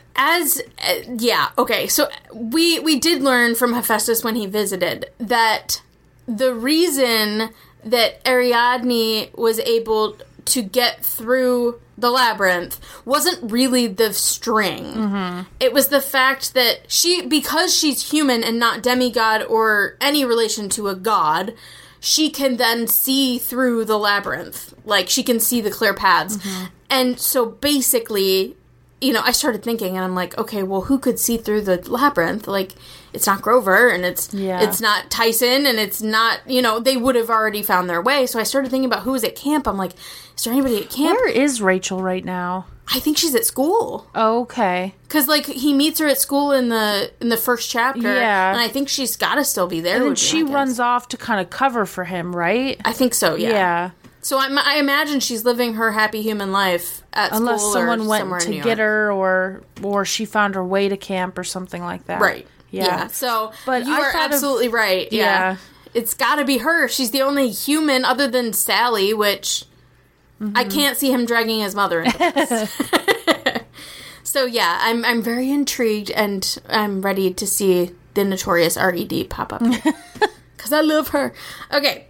Okay, so we did learn from Hephaestus when he visited that the reason that Ariadne was able to get through the labyrinth wasn't really the string. It was the fact that because she's human and not demigod or any relation to a god, she can then see through the labyrinth. Like, she can see the clear paths. And so basically, I started thinking, and I'm like, okay, well, who could see through the labyrinth? Like, it's not Grover, and it's not Tyson, and it's not, they would have already found their way. So I started thinking about who was at camp. I'm like, is there anybody at camp? Where is Rachel right now? I think she's at school. Okay. Because, like, he meets her at school in the first chapter. Yeah. And I think she's got to still be there. And then she runs off to kind of cover for him, right? I think so, yeah. Yeah. So I imagine she's living her happy human life at school, unless someone or went somewhere to in New York. get her, or she found her way to camp or something like that. Right. Yeah. So, but you are absolutely right. Yeah. It's got to be her. She's the only human other than Sally, which I can't see him dragging his mother into this. So, yeah, I'm very intrigued, and I'm ready to see the notorious R.E.D. pop up. Because I love her. Okay.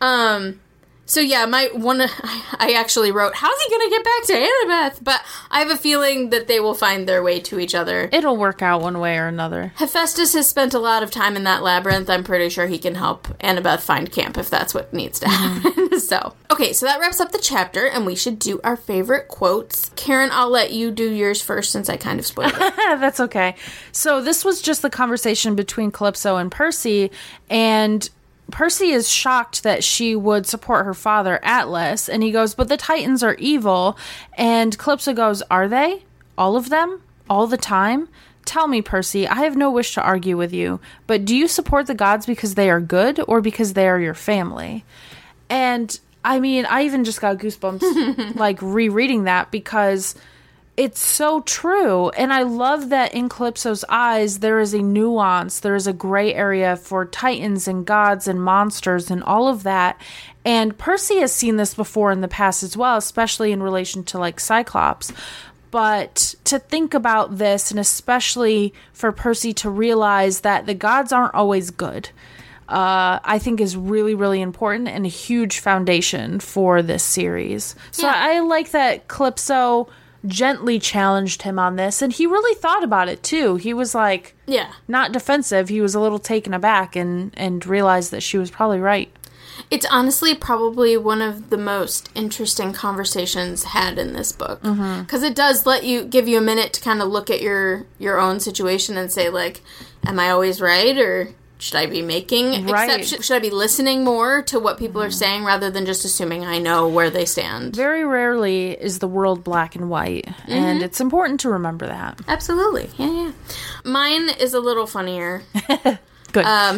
So yeah, I actually wrote, how's he gonna get back to Annabeth? But I have a feeling that they will find their way to each other. It'll work out one way or another. Hephaestus has spent a lot of time in that labyrinth. I'm pretty sure he can help Annabeth find camp if that's what needs to happen. So that wraps up the chapter, and we should do our favorite quotes. Karen, I'll let you do yours first since I kind of spoiled it. That's okay. So this was just the conversation between Calypso and Percy, and Percy is shocked that she would support her father, Atlas, and he goes, but the Titans are evil. And Calypso goes, are they? All of them? All the time? Tell me, Percy, I have no wish to argue with you, but do you support the gods because they are good or because they are your family? And I mean, I even just got goosebumps, like, rereading that, because it's so true. And I love that in Calypso's eyes, there is a nuance, there is a gray area for titans and gods and monsters and all of that. And Percy has seen this before in the past as well, especially in relation to, like, Cyclops. But to think about this, and especially for Percy to realize that the gods aren't always good, I think is really, really important and a huge foundation for this series. So I like that Calypso gently challenged him on this, and he really thought about it too. He was like, not defensive. He was a little taken aback and realized that she was probably right. It's honestly probably one of the most interesting conversations had in this book, because it does give you a minute to kind of look at your own situation and say, like, am I always right, or should I be making exceptions? Should I be listening more to what people are saying rather than just assuming I know where they stand? Very rarely is the world black and white, and it's important to remember that. Absolutely. Yeah. Mine is a little funnier. Good.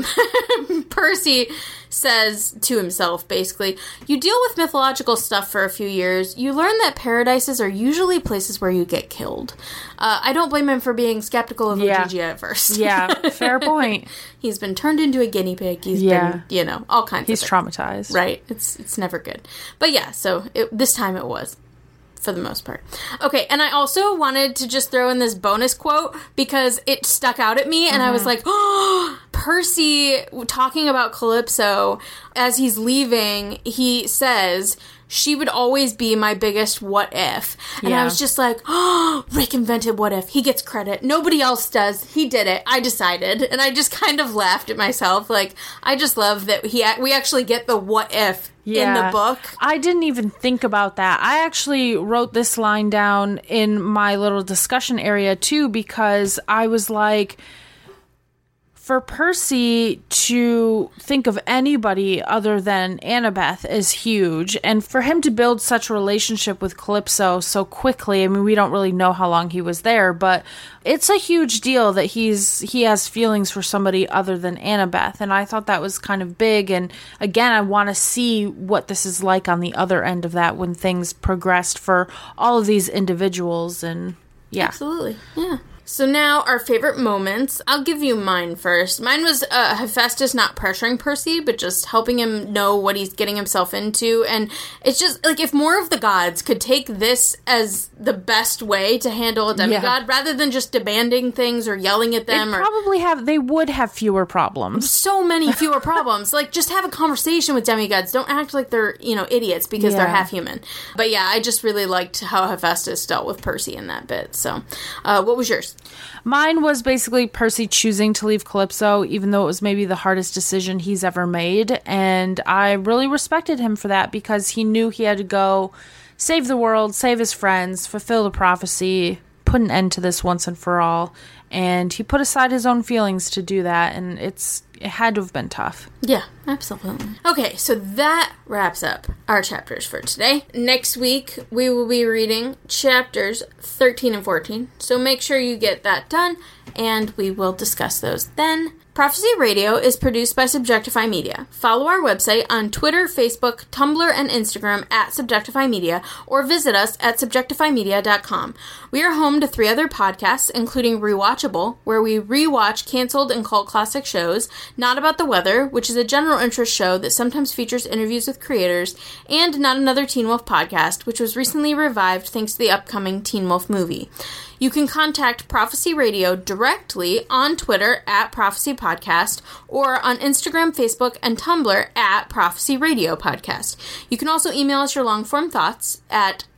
Percy says to himself, basically, you deal with mythological stuff for a few years, you learn that paradises are usually places where you get killed. I don't blame him for being skeptical of Ogygia at first. Yeah, fair point. He's been turned into a guinea pig. He's been, all kinds of things. He's traumatized. Right. It's never good. But yeah, so this time it was. For the most part. Okay, and I also wanted to just throw in this bonus quote because it stuck out at me, and I was like, oh, Percy, talking about Calypso, as he's leaving, he says, she would always be my biggest what if. And I was just like, oh, Rick invented what if. He gets credit. Nobody else does. He did it. I decided. And I just kind of laughed at myself. Like, I just love that we actually get the what if in the book. I didn't even think about that. I actually wrote this line down in my little discussion area too, because I was like, for Percy to think of anybody other than Annabeth is huge. And for him to build such a relationship with Calypso so quickly, I mean, we don't really know how long he was there, but it's a huge deal that he has feelings for somebody other than Annabeth. And I thought that was kind of big. And again, I want to see what this is like on the other end of that when things progressed for all of these individuals. And yeah. Absolutely. Yeah. So now, our favorite moments. I'll give you mine first. Mine was Hephaestus not pressuring Percy, but just helping him know what he's getting himself into. And it's just, like, if more of the gods could take this as the best way to handle a demigod, rather than just demanding things or yelling at them. They would have fewer problems. So many fewer problems. Like, just have a conversation with demigods. Don't act like they're, idiots because they're half human. But yeah, I just really liked how Hephaestus dealt with Percy in that bit. So, what was yours? Mine was basically Percy choosing to leave Calypso, even though it was maybe the hardest decision he's ever made. And I really respected him for that because he knew he had to go save the world, save his friends, fulfill the prophecy, put an end to this once and for all. And he put aside his own feelings to do that, and it had to have been tough. Yeah, absolutely. Okay, so that wraps up our chapters for today. Next week, we will be reading chapters 13 and 14, so make sure you get that done, and we will discuss those then. Prophecy Radio is produced by Subjectify Media. Follow our website on Twitter, Facebook, Tumblr, and Instagram at Subjectify Media, or visit us at subjectifymedia.com. We are home to 3 other podcasts, including Rewatchable, where we rewatch canceled and cult classic shows, Not About the Weather, which is a general interest show that sometimes features interviews with creators, and Not Another Teen Wolf Podcast, which was recently revived thanks to the upcoming Teen Wolf movie. You can contact Prophecy Radio directly on Twitter at Prophecy Podcast or on Instagram, Facebook, and Tumblr at Prophecy Radio Podcast. You can also email us your long-form thoughts at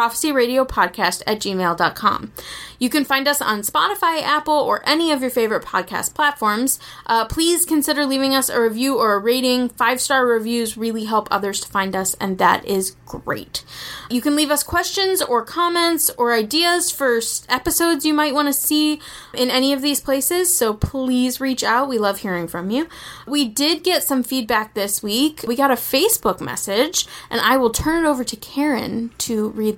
prophecyradiopodcast@gmail.com. You can find us on Spotify, Apple, or any of your favorite podcast platforms. Please consider leaving us a review or a rating. 5-star reviews really help others to find us, and that is great. You can leave us questions or comments or ideas for episodes you might want to see in any of these places, so please reach out. We love hearing from you. We did get some feedback this week. We got a Facebook message, and I will turn it over to Karen to read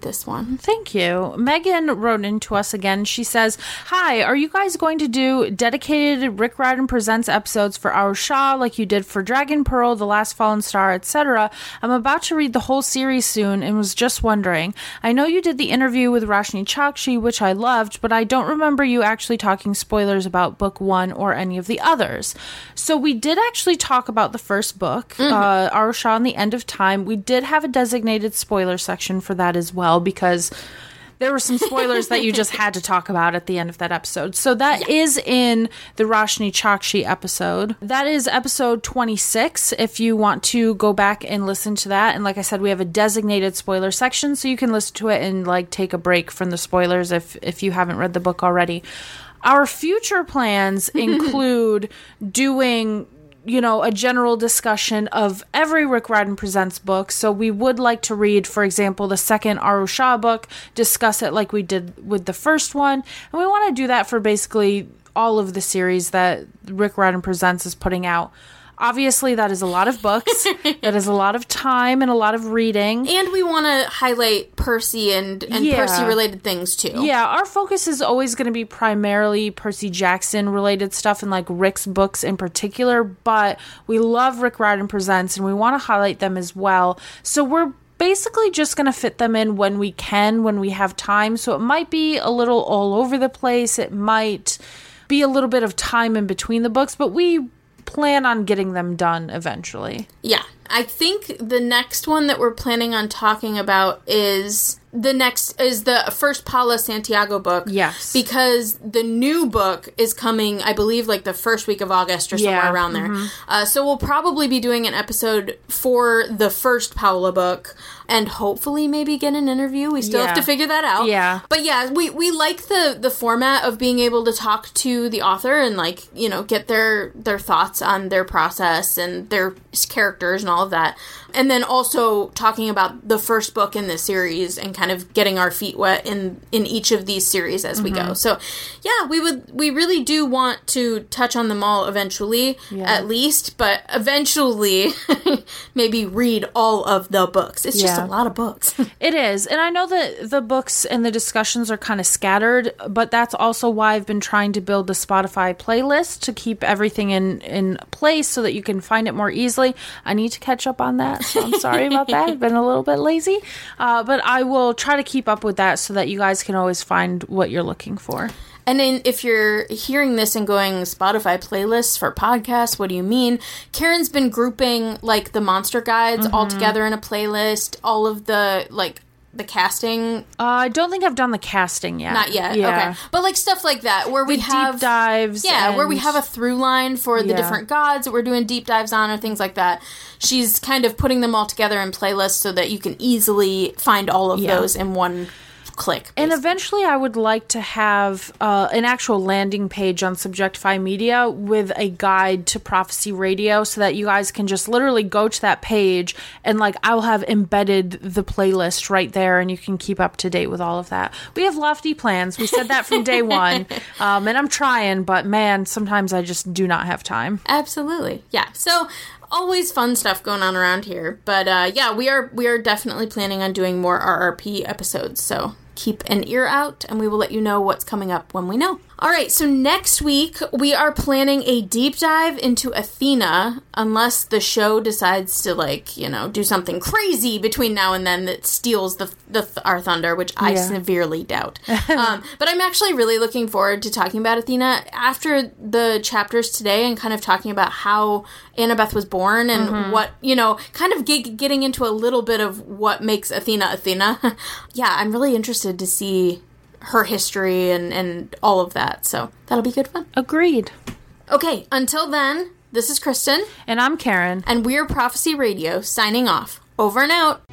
this one. Thank you. Megan wrote into us again. She says, "Hi, are you guys going to do dedicated Rick Riordan Presents episodes for Our Shah like you did for Dragon Pearl, The Last Fallen Star, etc.? I'm about to read the whole series soon and was just wondering. I know you did the interview with Roshni Chokshi, which I loved, but I don't remember you actually talking spoilers about book 1 or any of the others." So we did actually talk about the first book, Our Shah and the End of Time. We did have a designated spoiler section for that as well, because there were some spoilers that you just had to talk about at the end of that episode. So that is in the Roshni Chokshi episode. That is episode 26, if you want to go back and listen to that. And like I said, we have a designated spoiler section, so you can listen to it and like take a break from the spoilers if you haven't read the book already. Our future plans include doing, you know, a general discussion of every Rick Riordan Presents book. So we would like to read, for example, the second Aru Shah book, discuss it like we did with the first one. And we want to do that for basically all of the series that Rick Riordan Presents is putting out. Obviously, that is a lot of books. That is a lot of time and a lot of reading. And we want to highlight Percy and Percy-related things, too. Yeah, our focus is always going to be primarily Percy Jackson-related stuff and, like, Rick's books in particular. But we love Rick Riordan Presents, and we want to highlight them as well. So we're basically just going to fit them in when we can, when we have time. So it might be a little all over the place. It might be a little bit of time in between the books, but we plan on getting them done eventually. Yeah. I think the next one that we're planning on talking about is the first Paula Santiago book. Yes. Because the new book is coming, I believe, like the first week of August or somewhere around there. Mm-hmm. So we'll probably be doing an episode for the first Paula book and hopefully maybe get an interview. We still have to figure that out. Yeah. But yeah, we like the format of being able to talk to the author and, like, you know, get their thoughts on their process and their characters and all of that. And then also talking about the first book in the series and kind of getting our feet wet in each of these series as we go. So, yeah, we really do want to touch on them all eventually, at least, but eventually maybe read all of the books. It's just a lot of books. It is. And I know that the books and the discussions are kind of scattered, but that's also why I've been trying to build the Spotify playlist to keep everything in place so that you can find it more easily. I need to catch up on that, so I'm sorry about that. I've been a little bit lazy. But I will try to keep up with that so that you guys can always find what you're looking for. And then if you're hearing this and going, Spotify playlists for podcasts, what do you mean? Karen's been grouping, like, the monster guides all together in a playlist, all of the, like, the casting. I don't think I've done the casting yet. Not yet. Yeah. Okay. But, like, stuff like that, where we have deep dives. Yeah, where we have a through line for the different gods that we're doing deep dives on or things like that. She's kind of putting them all together in playlists so that you can easily find all of those in one click. Basically. And eventually I would like to have an actual landing page on Subjectify Media with a guide to Prophecy Radio so that you guys can just literally go to that page and, like, I'll have embedded the playlist right there and you can keep up to date with all of that. We have lofty plans. We said that from day one. And I'm trying, but man, sometimes I just do not have time. Absolutely. Yeah. So always fun stuff going on around here. But yeah, we are definitely planning on doing more RRP episodes. So keep an ear out, and we will let you know what's coming up when we know. All right, so next week, we are planning a deep dive into Athena, unless the show decides to, like, you know, do something crazy between now and then that steals our thunder, which I severely doubt. But I'm actually really looking forward to talking about Athena after the chapters today and kind of talking about how Annabeth was born and what, you know, kind of getting into a little bit of what makes Athena Athena. Yeah, I'm really interested to see her history and all of that. So that'll be good fun. Agreed. Okay, until then, this is Kristen. And I'm Karen. And we're Prophecy Radio, signing off. Over and out.